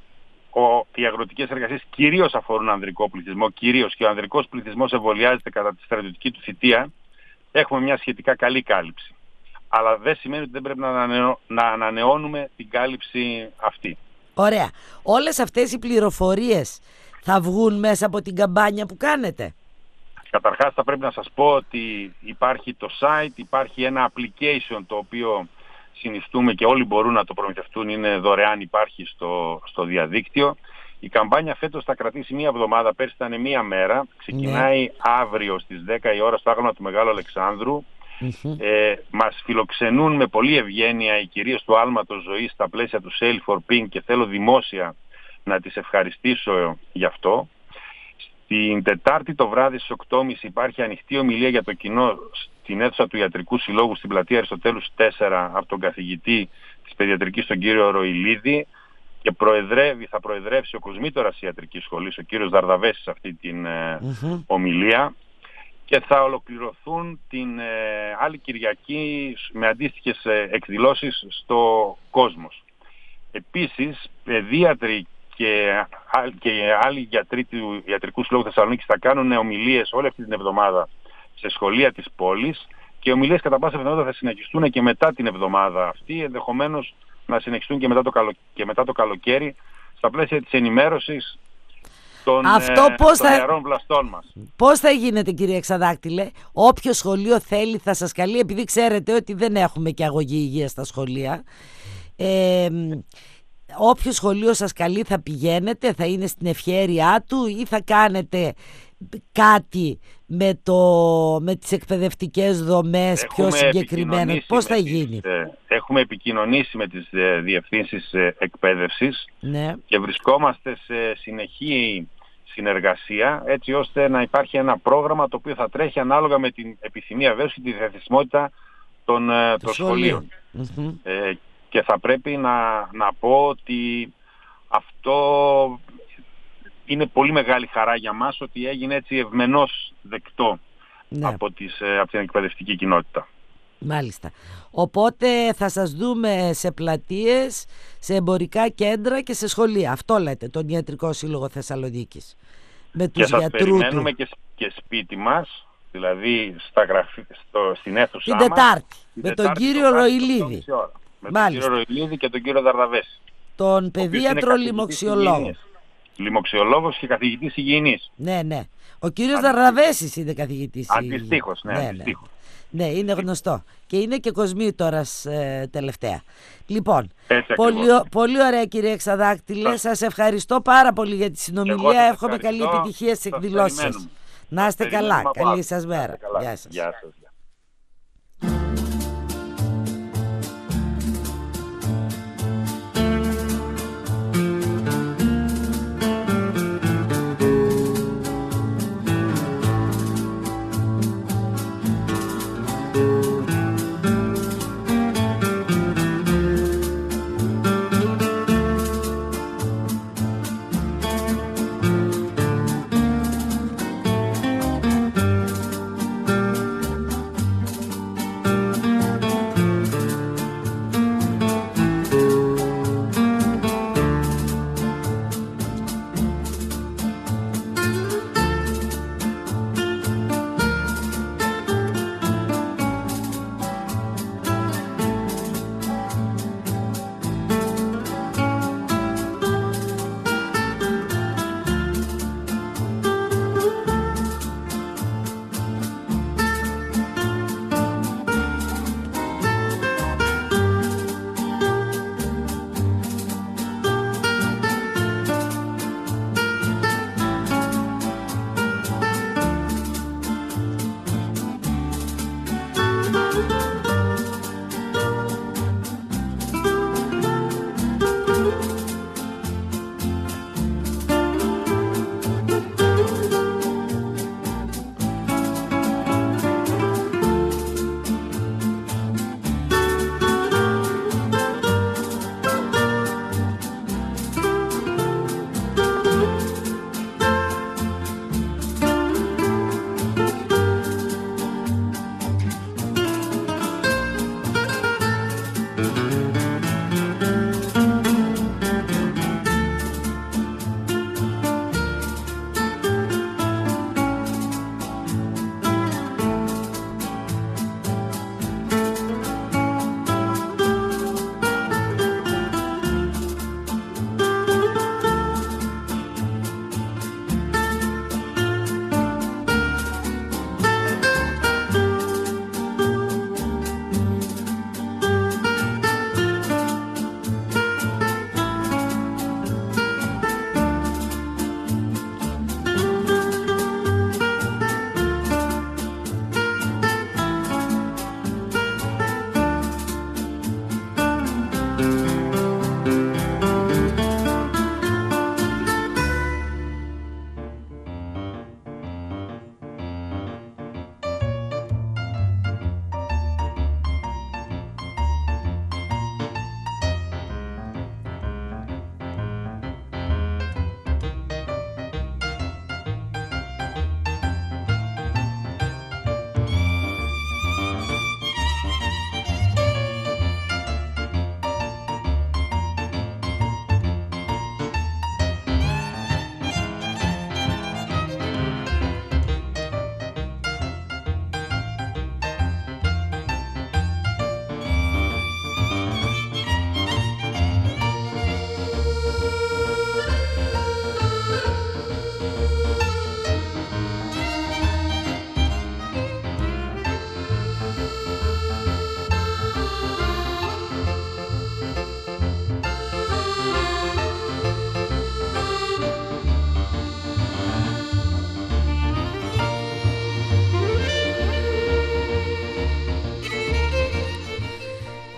οι αγροτικές εργασίες κυρίως αφορούν ανδρικό πληθυσμό, κυρίως, και ο ανδρικός πληθυσμός εμβολιάζεται κατά τη στρατιωτική του θητεία, έχουμε μια σχετικά καλή κάλυψη. Αλλά δεν σημαίνει ότι δεν πρέπει να ανανεώνουμε την κάλυψη αυτή. Ωραία. Όλες αυτές οι πληροφορίες θα βγουν μέσα από την καμπάνια που κάνετε? Καταρχάς θα πρέπει να σας πω ότι υπάρχει το site, υπάρχει ένα application το οποίο συνιστούμε και όλοι μπορούν να το προμηθευτούν, είναι δωρεάν, υπάρχει στο διαδίκτυο. Η καμπάνια φέτος θα κρατήσει μία εβδομάδα, πέρσι ήταν μία μέρα. Ξεκινάει αύριο στις 10 η ώρα στο Άγαλμα του Μεγάλου Αλεξάνδρου. Μας φιλοξενούν με πολύ ευγένεια οι κυρίες του Άλματος Ζωής στα πλαίσια του Sail for Pink και θέλω δημόσια να τις ευχαριστήσω γι' αυτό. Την Τετάρτη το βράδυ στις 8.30 υπάρχει ανοιχτή ομιλία για το κοινό στην αίθουσα του Ιατρικού Συλλόγου στην πλατεία Αριστοτέλους 4 από τον καθηγητή της Παιδιατρικής, τον κύριο Ροηλίδη, και θα προεδρεύσει ο κοσμήτορας Ιατρικής Σχολής, ο κύριος Δαρδαβέσης, σε αυτή την ομιλία. Και θα ολοκληρωθούν την άλλη Κυριακή με αντίστοιχες εκδηλώσεις στο Κόσμος. Επίσης, παιδίατροι και άλλοι γιατροί του Ιατρικού Συλλόγου Θεσσαλονίκης θα κάνουν ομιλίες όλη αυτή την εβδομάδα σε σχολεία της πόλης, και ομιλίες κατά πάσα πιθανότητα θα συνεχιστούν και μετά την εβδομάδα αυτή, ενδεχομένως να συνεχιστούν και μετά το καλοκαίρι, στα πλαίσια της ενημέρωσης των νεαρών βλαστών μας. Πώς θα γίνεται, κύριε Εξαδάκτυλε? Όποιο σχολείο θέλει θα σας καλεί, επειδή ξέρετε ότι δεν έχουμε και αγωγή υγείας στα σχολεία. Όποιο σχολείο σας καλεί θα πηγαίνετε, θα είναι στην ευχέρειά του, ή θα κάνετε κάτι με τις εκπαιδευτικές δομές πιο συγκεκριμένα? Πώς θα γίνει? Έχουμε επικοινωνήσει με τις διευθύνσεις εκπαίδευσης, ναι, και βρισκόμαστε σε συνεχή συνεργασία, έτσι ώστε να υπάρχει ένα πρόγραμμα το οποίο θα τρέχει ανάλογα με την επιθυμία βέβαια και τη διαθεσιμότητα των σχολείων. Και θα πρέπει να πω ότι αυτό είναι πολύ μεγάλη χαρά για μας, ότι έγινε έτσι ευμενώς δεκτό, ναι, από την εκπαιδευτική κοινότητα. Μάλιστα. Οπότε θα σας δούμε σε πλατείες, σε εμπορικά κέντρα και σε σχολεία. Αυτό λέτε, τον Ιατρικό Σύλλογο Θεσσαλονίκης. Με τους γιατρούς του. Και σας περιμένουμε και σπίτι μας, δηλαδή στην αίθουσά μας. Την Τετάρτη. Με τον κύριο Ροηλίδη. Με τον κύριο Ροηλίδη και τον κύριο Δαρδαβέση. Τον παιδίατρο λοιμοξιολόγο. Λοιμοξιολόγος και καθηγητής υγιεινής. Ναι, ναι. Ο κύριος Δαρδαβέσης είναι καθηγητής υγιεινής. Αντιστοίχως, ναι, αντιστοίχως. Ναι, είναι γνωστό. Και είναι και κοσμήτορας τελευταία. Λοιπόν, πολύ ωραία κύριε Εξαδάκτυλε. Σας ευχαριστώ πάρα πολύ για τη συνομιλία. Εύχομαι καλή επιτυχία στις εκδηλώσεις σας. Να είστε καλά. Καλή σας μέρα. Γεια σας. Γεια σας.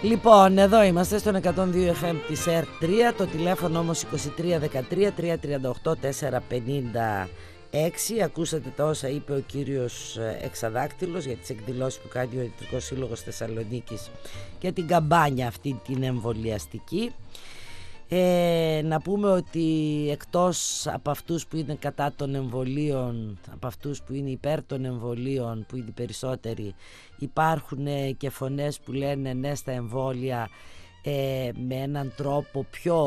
Λοιπόν, εδώ είμαστε στον 102 FM της ΕΡΤ3, το τηλέφωνο όμως 2313-338-456. Ακούσατε τα όσα είπε ο κύριος Εξαδάκτυλος για τις εκδηλώσεις που κάνει ο Ιατρικός Σύλλογος Θεσσαλονίκης και την καμπάνια αυτή την εμβολιαστική. Να πούμε ότι εκτός από αυτούς που είναι κατά των εμβολίων, από αυτούς που είναι υπέρ των εμβολίων, που είναι οι περισσότεροι, υπάρχουν και φωνές που λένε ναι στα εμβόλια με έναν τρόπο πιο,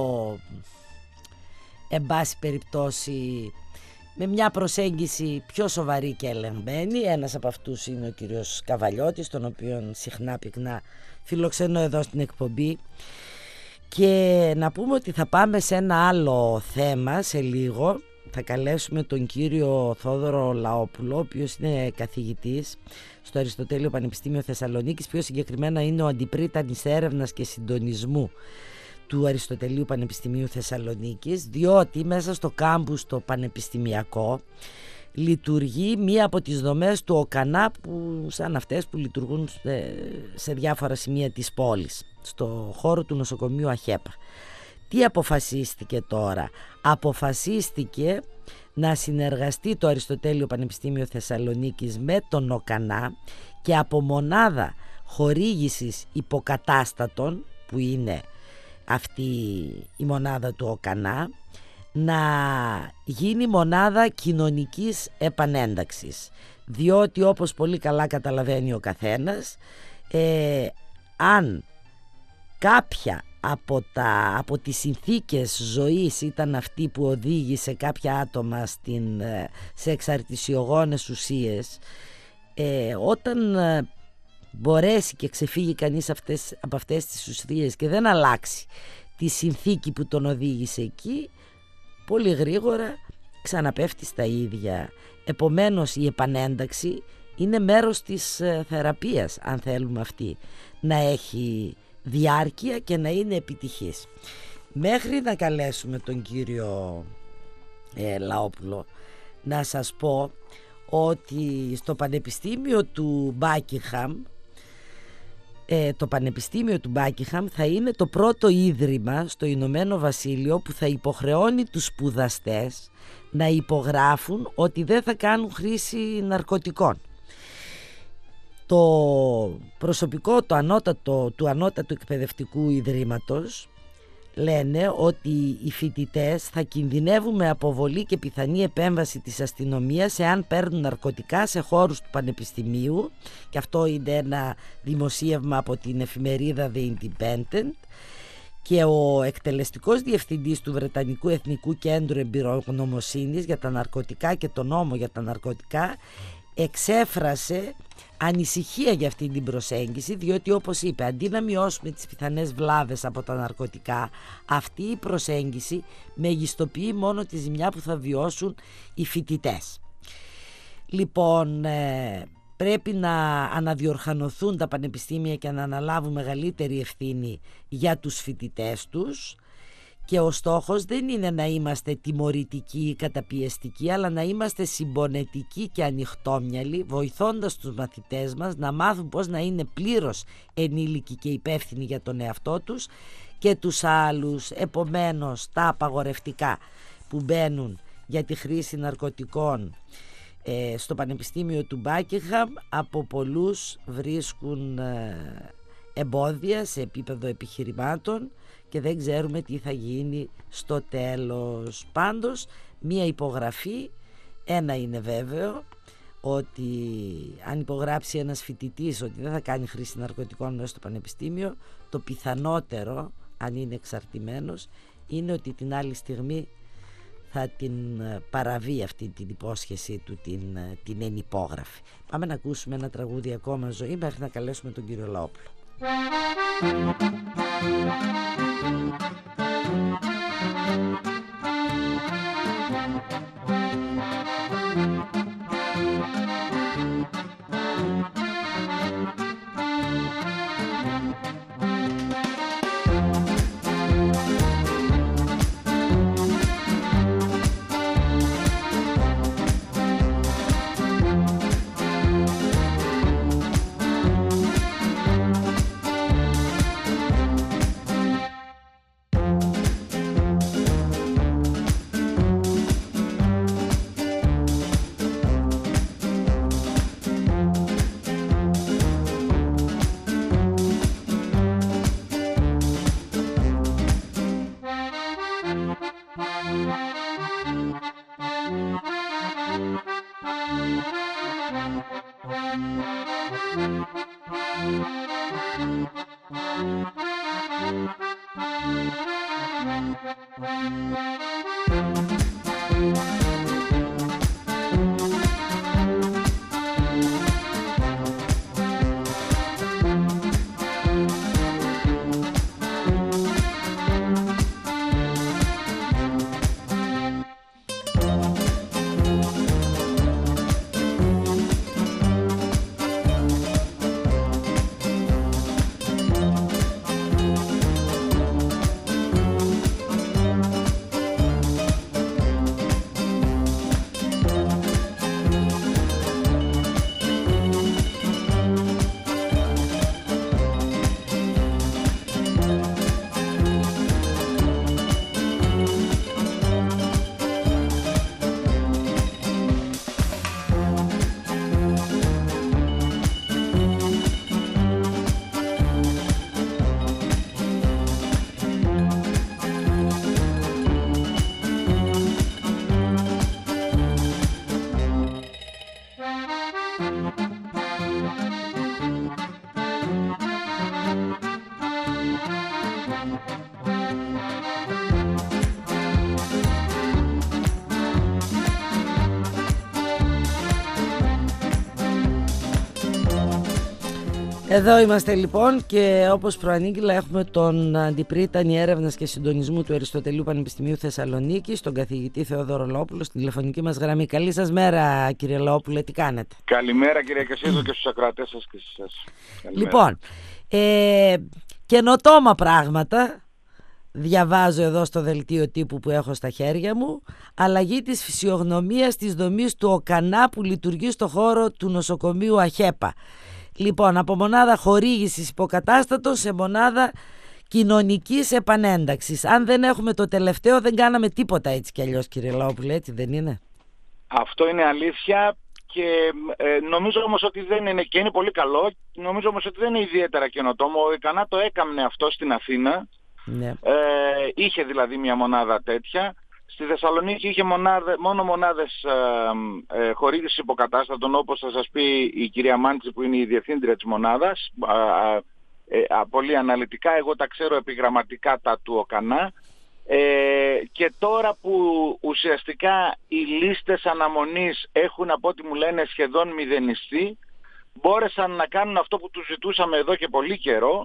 εν πάση περιπτώσει, με μια προσέγγιση πιο σοβαρή και ελεγμένη. Ένας από αυτούς είναι ο κύριος Καβαλιώτης, τον οποίον συχνά πυκνά φιλοξενώ εδώ στην εκπομπή. Και να πούμε ότι θα πάμε σε ένα άλλο θέμα σε λίγο. Θα καλέσουμε τον κύριο Θόδωρο Λαόπουλο, ο οποίος είναι καθηγητής στο Αριστοτέλειο Πανεπιστήμιο Θεσσαλονίκης, πιο συγκεκριμένα είναι ο αντιπρίτανης έρευνας και συντονισμού του Αριστοτελείου Πανεπιστημίου Θεσσαλονίκης, διότι μέσα στο κάμπους το πανεπιστημιακό λειτουργεί μία από τις δομές του ΟΚΑΝΑ, που, σαν αυτές που λειτουργούν σε διάφορα σημεία της πόλης, στο χώρο του νοσοκομείου ΑΧΕΠΑ. Τι αποφασίστηκε τώρα? Αποφασίστηκε να συνεργαστεί το Αριστοτέλειο Πανεπιστήμιο Θεσσαλονίκης με τον ΟΚΑΝΑ και από μονάδα χορήγησης υποκατάστατων, που είναι αυτή η μονάδα του ΟΚΑΝΑ, να γίνει μονάδα κοινωνικής επανένταξης, διότι όπως πολύ καλά καταλαβαίνει ο καθένας, αν κάποια από τις συνθήκες ζωής ήταν αυτή που οδήγησε κάποια άτομα σε εξαρτησιογόνες ουσίες, όταν μπορέσει και ξεφύγει κανείς από αυτές τις ουσίες και δεν αλλάξει τη συνθήκη που τον οδήγησε εκεί, πολύ γρήγορα ξαναπέφτει στα ίδια. Επομένως η επανένταξη είναι μέρος της θεραπείας, αν θέλουμε αυτή να έχει διάρκεια και να είναι επιτυχής. Μέχρι να καλέσουμε τον κύριο Λαόπουλο, να σας πω ότι στο Πανεπιστήμιο του Μπάκιγχαμ, το Πανεπιστήμιο του Μπάκιγχαμ θα είναι το πρώτο ίδρυμα στο Ηνωμένο Βασίλειο που θα υποχρεώνει τους σπουδαστές να υπογράφουν ότι δεν θα κάνουν χρήση ναρκωτικών. Το προσωπικό του ανώτατου εκπαιδευτικού ιδρύματος λένε ότι οι φοιτητές θα κινδυνεύουν με αποβολή και πιθανή επέμβαση της αστυνομίας εάν παίρνουν ναρκωτικά σε χώρους του πανεπιστημίου, και αυτό είναι ένα δημοσίευμα από την εφημερίδα The Independent, και ο εκτελεστικός διευθυντής του Βρετανικού Εθνικού Κέντρου Εμπειρογνωμοσύνης για τα ναρκωτικά και τον νόμο για τα ναρκωτικά εξέφρασε ανησυχία για αυτή την προσέγγιση, διότι όπως είπε, αντί να μειώσουμε τις πιθανές βλάβες από τα ναρκωτικά, αυτή η προσέγγιση μεγιστοποιεί μόνο τη ζημιά που θα βιώσουν οι φοιτητές. Λοιπόν, πρέπει να αναδιοργανωθούν τα πανεπιστήμια και να αναλάβουν μεγαλύτερη ευθύνη για τους φοιτητές τους, και ο στόχος δεν είναι να είμαστε τιμωρητικοί ή καταπιεστικοί, αλλά να είμαστε συμπονετικοί και ανοιχτόμυαλοι, βοηθώντας τους μαθητές μας να μάθουν πώς να είναι πλήρως ενήλικοι και υπεύθυνοι για τον εαυτό τους και τους άλλους. Επομένως, τα απαγορευτικά που μπαίνουν για τη χρήση ναρκωτικών στο Πανεπιστήμιο του Μπάκιγχαμ από πολλούς βρίσκουν εμπόδια σε επίπεδο επιχειρημάτων και δεν ξέρουμε τι θα γίνει στο τέλος. Πάντως, μία υπογραφή, ένα είναι βέβαιο, ότι αν υπογράψει ένας φοιτητής ότι δεν θα κάνει χρήση ναρκωτικών μέσα στο πανεπιστήμιο, το πιθανότερο, αν είναι εξαρτημένος, είναι ότι την άλλη στιγμή θα την παραβεί αυτή την υπόσχεσή του, την ενυπόγραφη. Πάμε να ακούσουμε ένα τραγούδι ακόμα, Ζωή, μέχρι να καλέσουμε τον κύριο Λαόπουλο. Εδώ είμαστε λοιπόν και όπως προανήγγειλα έχουμε τον Αντιπρίτανη Έρευνας και Συντονισμού του Αριστοτελείου Πανεπιστημίου Θεσσαλονίκης, τον καθηγητή Θεόδωρο Λόπουλο, στην τηλεφωνική μας γραμμή. Καλή σας μέρα, κύριε Λόπουλε, τι κάνετε? Καλημέρα, κύριε Κασίδου, και στους ακροατές σας και σε εσάς. Λοιπόν, καινοτόμα πράγματα διαβάζω εδώ στο δελτίο τύπου που έχω στα χέρια μου. Αλλαγή της φυσιογνωμίας της δομής του ΟΚΑΝΑ που λειτουργεί στο χώρο του νοσοκομείου ΑΧΕΠΑ. Λοιπόν, από μονάδα χορήγησης υποκατάστατων σε μονάδα κοινωνικής επανένταξης. Αν δεν έχουμε το τελευταίο, δεν κάναμε τίποτα έτσι κι αλλιώς, κύριε Λόπουλε, έτσι δεν είναι? Αυτό είναι αλήθεια και νομίζω όμως ότι δεν είναι, και είναι πολύ καλό, νομίζω όμως ότι δεν είναι ιδιαίτερα καινοτόμο. Ο ΟΚΑΝΑ το έκαμνε αυτό στην Αθήνα, ναι. Είχε δηλαδή μια μονάδα τέτοια. Στη Θεσσαλονίκη είχε μόνο μονάδες χορήγησης υποκατάστατων, όπως θα σας πει η κυρία Μάντση που είναι η διευθύντρια της μονάδας, πολύ αναλυτικά. Εγώ τα ξέρω επιγραμματικά τα του ΟΚΑΝΑ. Και τώρα που ουσιαστικά οι λίστες αναμονής έχουν, από ό,τι μου λένε, σχεδόν μηδενιστεί, μπόρεσαν να κάνουν αυτό που τους ζητούσαμε εδώ και πολύ καιρό.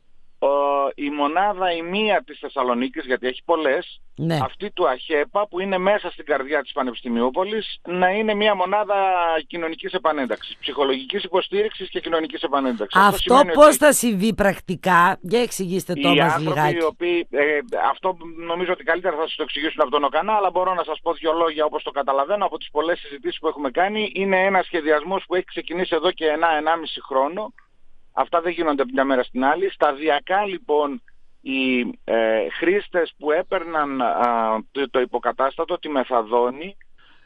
Η μονάδα η μία της Θεσσαλονίκης, γιατί έχει πολλές, ναι, αυτή του ΑΧΕΠΑ που είναι μέσα στην καρδιά της Πανεπιστημιούπολης, να είναι μια μονάδα κοινωνικής επανένταξης, ψυχολογικής υποστήριξης και κοινωνικής επανένταξης. Αυτό πώς θα συμβεί πρακτικά? Για εξηγήστε το μας λιγάκι. Οι οποίοι, αυτό νομίζω ότι καλύτερα θα σας το εξηγήσουν από τον ΟΚΑΝΑ, αλλά μπορώ να σας πω δύο λόγια όπως το καταλαβαίνω από τις πολλές συζητήσεις που έχουμε κάνει. Είναι ένας σχεδιασμός που έχει ξεκινήσει εδώ και 1,5 χρόνο. Αυτά δεν γίνονται από μια μέρα στην άλλη. Σταδιακά λοιπόν οι χρήστες που έπαιρναν το υποκατάστατο, τη μεθαδόνη,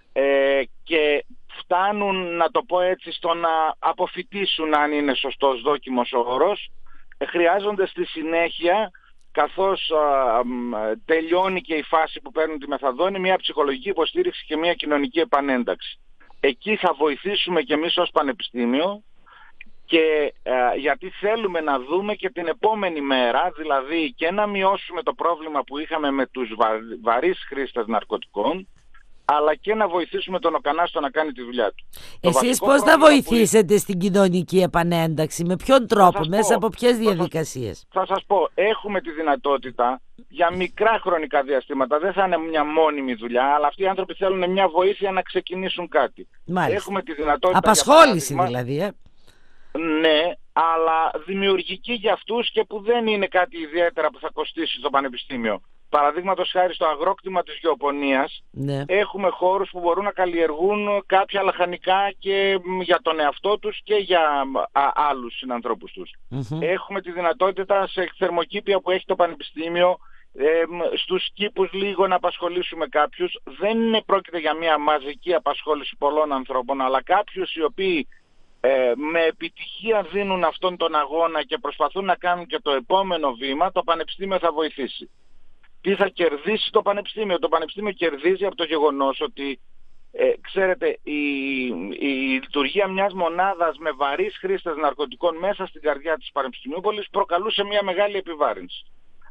και φτάνουν, να το πω έτσι, στο να αποφυτίσουν, αν είναι σωστός δόκιμος ο όρος, χρειάζονται στη συνέχεια, καθώς τελειώνει και η φάση που παίρνουν τη μεθαδόνη, μια ψυχολογική υποστήριξη και μια κοινωνική επανένταξη. Εκεί θα βοηθήσουμε και εμείς ως Πανεπιστήμιο, και γιατί θέλουμε να δούμε και την επόμενη μέρα, δηλαδή και να μειώσουμε το πρόβλημα που είχαμε με τους βαρύς χρήστες ναρκωτικών, αλλά και να βοηθήσουμε τον ΟΚΑΝΑ στο να κάνει τη δουλειά του. Εσείς πώς θα βοηθήσετε στην κοινωνική επανένταξη, με ποιον τρόπο, μέσα από ποιες διαδικασίες? Θα σας πω, έχουμε τη δυνατότητα για μικρά χρονικά διαστήματα, δεν θα είναι μια μόνιμη δουλειά, αλλά αυτοί οι άνθρωποι θέλουν μια βοήθεια να ξεκινήσουν κάτι. Μάλιστα. Έχουμε τη δυνατότητα, απασχόληση δηλαδή, Ναι, αλλά δημιουργική για αυτούς και που δεν είναι κάτι ιδιαίτερα που θα κοστίσει στο Πανεπιστήμιο. Παραδείγματος χάρη στο αγρόκτημα της γεωπονίας, ναι, έχουμε χώρους που μπορούν να καλλιεργούν κάποια λαχανικά και για τον εαυτό τους και για άλλους συνανθρώπους τους. Έχουμε τη δυνατότητα σε θερμοκήπια που έχει το Πανεπιστήμιο, στους κήπους λίγο να απασχολήσουμε κάποιους. Δεν πρόκειται για μια μαζική απασχόληση πολλών ανθρώπων, αλλά κάποιους οι οποίοι με επιτυχία δίνουν αυτόν τον αγώνα και προσπαθούν να κάνουν και το επόμενο βήμα. Το Πανεπιστήμιο θα βοηθήσει. Τι θα κερδίσει το Πανεπιστήμιο? Το Πανεπιστήμιο κερδίζει από το γεγονός ότι ξέρετε, η λειτουργία μιας μονάδας με βαρύς χρήστες ναρκωτικών μέσα στην καρδιά της Πανεπιστημιούπολης προκαλούσε μια μεγάλη επιβάρυνση.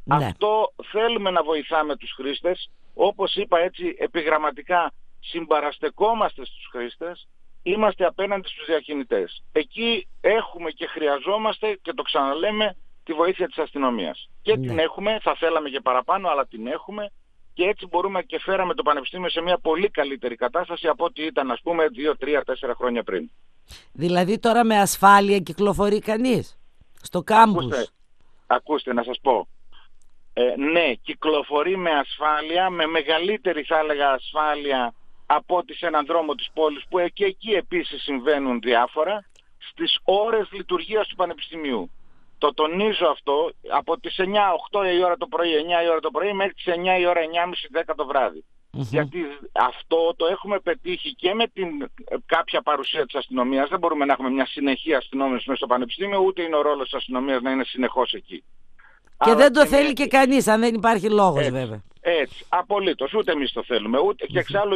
Ναι. Αυτό θέλουμε να βοηθάμε τους χρήστες. Όπως είπα έτσι επιγραμματικά, συμπαραστεκόμαστε στους χρήστες, είμαστε απέναντι στους διακινητές. Εκεί έχουμε και χρειαζόμαστε, και το ξαναλέμε, τη βοήθεια της αστυνομίας. Και την έχουμε, θα θέλαμε και παραπάνω, αλλά την έχουμε, και έτσι μπορούμε και φέραμε το Πανεπιστήμιο σε μια πολύ καλύτερη κατάσταση από ό,τι ήταν, ας πούμε, 2, 3, 4 χρόνια πριν. Δηλαδή τώρα με ασφάλεια κυκλοφορεί κανείς στο κάμπους? Ακούστε να σας πω. Ναι, κυκλοφορεί με ασφάλεια, με μεγαλύτερη θα έλεγα ασφάλεια από ότι σε έναν δρόμο της πόλης, που και εκεί επίσης συμβαίνουν διάφορα, στις ώρες λειτουργίας του Πανεπιστημίου. Το τονίζω αυτό, από τις 9-8 η ώρα το πρωί, 9 η ώρα το πρωί, μέχρι τις 9 η ώρα, 9.30-10 το βράδυ. Γιατί αυτό το έχουμε πετύχει και με την κάποια παρουσία της αστυνομίας. Δεν μπορούμε να έχουμε μια συνεχή αστυνόμευση μέσα στο Πανεπιστήμιο, ούτε είναι ο ρόλος της αστυνομίας να είναι συνεχώς εκεί. Και δεν το θέλει και κανείς, αν δεν υπάρχει λόγος, βέβαια. Έτσι, απολύτως. Ούτε εμείς το θέλουμε. Και εξάλλου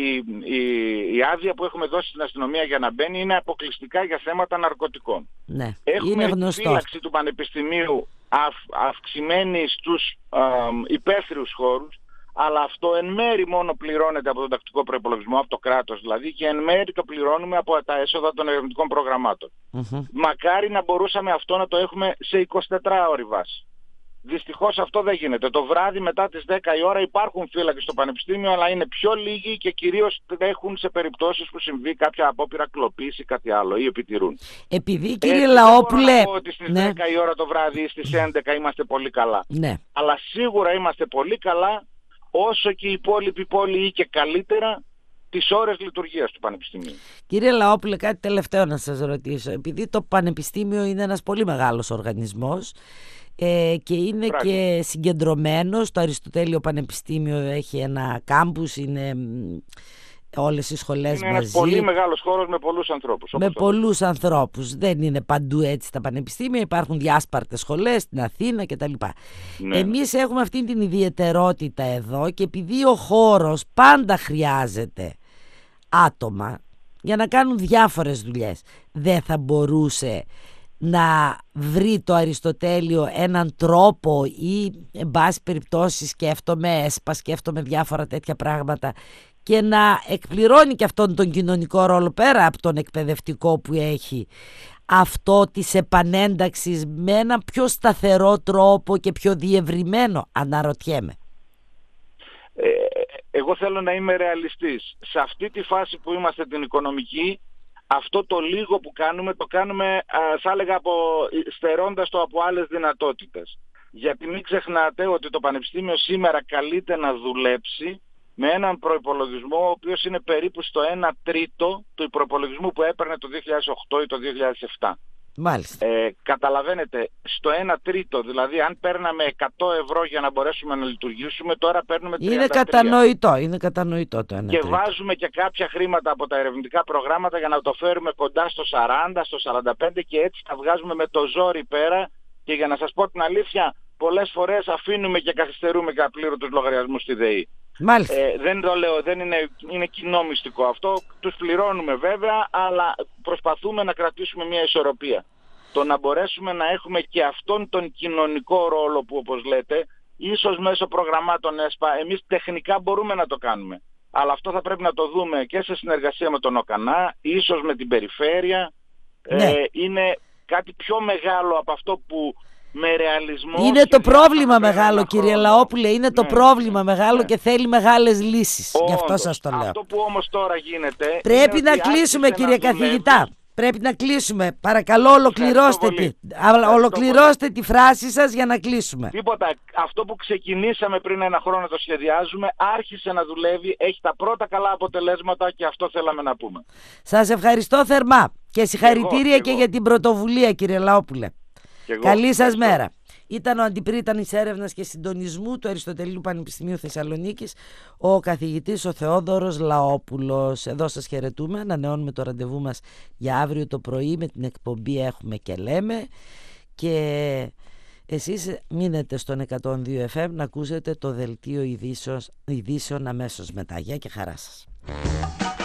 η άδεια που έχουμε δώσει στην αστυνομία για να μπαίνει είναι αποκλειστικά για θέματα ναρκωτικών. Ναι, έχουμε είναι γνωστό. φύλαξη του Πανεπιστημίου αυξημένη στους υπαίθριους χώρους, αλλά αυτό εν μέρη μόνο πληρώνεται από τον τακτικό προϋπολογισμό, από το κράτος δηλαδή, και εν μέρη το πληρώνουμε από τα έσοδα των ερευνητικών προγραμμάτων. Μακάρι να μπορούσαμε αυτό να το έχουμε σε 24 ώρη βάση. Δυστυχώς αυτό δεν γίνεται. Το βράδυ μετά τις 10 η ώρα υπάρχουν φύλακες στο Πανεπιστήμιο, αλλά είναι πιο λίγοι και κυρίως τρέχουν σε περιπτώσεις που συμβεί κάποια απόπειρα κλοπής ή κάτι άλλο, ή επιτηρούν. Επειδή, κύριε Λαόπουλε... Δεν μπορώ να πω ότι στις 10 η ώρα το βράδυ ή στις 11 είμαστε πολύ καλά. Ναι. Αλλά σίγουρα είμαστε πολύ καλά, όσο και η υπόλοιπη πόλη ή και καλύτερα, τις ώρες λειτουργίας του Πανεπιστημίου. Κύριε Λαόπουλε, κάτι τελευταίο να σας ρωτήσω. Επειδή το Πανεπιστήμιο είναι ένας πολύ μεγάλος οργανισμός, και είναι και συγκεντρωμένο. Το Αριστοτέλειο Πανεπιστήμιο έχει ένα κάμπους, είναι όλες οι σχολές είναι μαζί. Είναι ένας πολύ μεγάλος χώρος με πολλούς ανθρώπους. Με πολλούς ανθρώπους. Δεν είναι παντού έτσι τα πανεπιστήμια. Υπάρχουν διάσπαρτες σχολές στην Αθήνα κτλ. Ναι. Εμείς έχουμε αυτή την ιδιαιτερότητα εδώ, και επειδή ο χώρος πάντα χρειάζεται άτομα για να κάνουν διάφορες δουλειές, δεν θα μπορούσε να βρει το Αριστοτέλειο έναν τρόπο, ή εν πάση περιπτώσει σκέφτομαι διάφορα τέτοια πράγματα, και να εκπληρώνει και αυτόν τον κοινωνικό ρόλο, πέρα από τον εκπαιδευτικό που έχει, αυτό της επανένταξης με έναν πιο σταθερό τρόπο και πιο διευρυμένο, αναρωτιέμαι. Εγώ θέλω να είμαι ρεαλιστής. Σε αυτή τη φάση που είμαστε την οικονομική, αυτό το λίγο που κάνουμε, το κάνουμε, θα έλεγα, στερώντας το από άλλες δυνατότητες. Γιατί μην ξεχνάτε ότι το Πανεπιστήμιο σήμερα καλείται να δουλέψει με έναν προϋπολογισμό ο οποίος είναι περίπου στο 1/3 του προϋπολογισμού που έπαιρνε το 2008 ή το 2007. Μάλιστα. Καταλαβαίνετε, στο 1/3, δηλαδή αν παίρναμε 100 ευρώ για να μπορέσουμε να λειτουργήσουμε, τώρα παίρνουμε 33. Είναι κατανοητό το 1/3. Και βάζουμε και κάποια χρήματα από τα ερευνητικά προγράμματα για να το φέρουμε κοντά στο 40, στο 45, και έτσι τα βγάζουμε με το ζόρι πέρα. Και για να σας πω την αλήθεια, πολλές φορές αφήνουμε και καθυστερούμε και απλήρωτους λογαριασμούς στη ΔΕΗ. Μάλιστα. Δεν το λέω, είναι κοινό μυστικό αυτό. Τους πληρώνουμε βέβαια, αλλά προσπαθούμε να κρατήσουμε μια ισορροπία. Το να μπορέσουμε να έχουμε και αυτόν τον κοινωνικό ρόλο που, όπως λέτε, ίσως μέσω προγραμμάτων ΕΣΠΑ, εμείς τεχνικά μπορούμε να το κάνουμε. Αλλά αυτό θα πρέπει να το δούμε και σε συνεργασία με τον ΟΚΑΝΑ, ίσως με την περιφέρεια. Ναι. Είναι κάτι πιο μεγάλο από αυτό που με ρεαλισμό... Είναι το πρόβλημα μεγάλο, κύριε Λαόπουλε, είναι το πρόβλημα μεγάλο και θέλει μεγάλες λύσεις. Γι' αυτό σας το λέω. Αυτό που όμως τώρα γίνεται... Πρέπει να κλείσουμε, κύριε καθηγητά. Πρέπει να κλείσουμε. Παρακαλώ, ολοκληρώστε τη φράση σας για να κλείσουμε. Τίποτα. Αυτό που ξεκινήσαμε πριν ένα χρόνο το σχεδιάζουμε, άρχισε να δουλεύει, έχει τα πρώτα καλά αποτελέσματα, και αυτό θέλαμε να πούμε. Σας ευχαριστώ θερμά και συγχαρητήρια και για την πρωτοβουλία, κύριε Λαόπουλε. Καλή σας μέρα. Ήταν ο αντιπρίτανης έρευνας και συντονισμού του Αριστοτελείου Πανεπιστημίου Θεσσαλονίκης, ο καθηγητής ο Θεόδωρος Λαόπουλος. Εδώ σας χαιρετούμε, ανανεώνουμε το ραντεβού μας για αύριο το πρωί με την εκπομπή Έχουμε και Λέμε, και εσείς μείνετε στον 102 FM να ακούσετε το δελτίο ειδήσεων αμέσως μετά. Γεια και χαρά σας.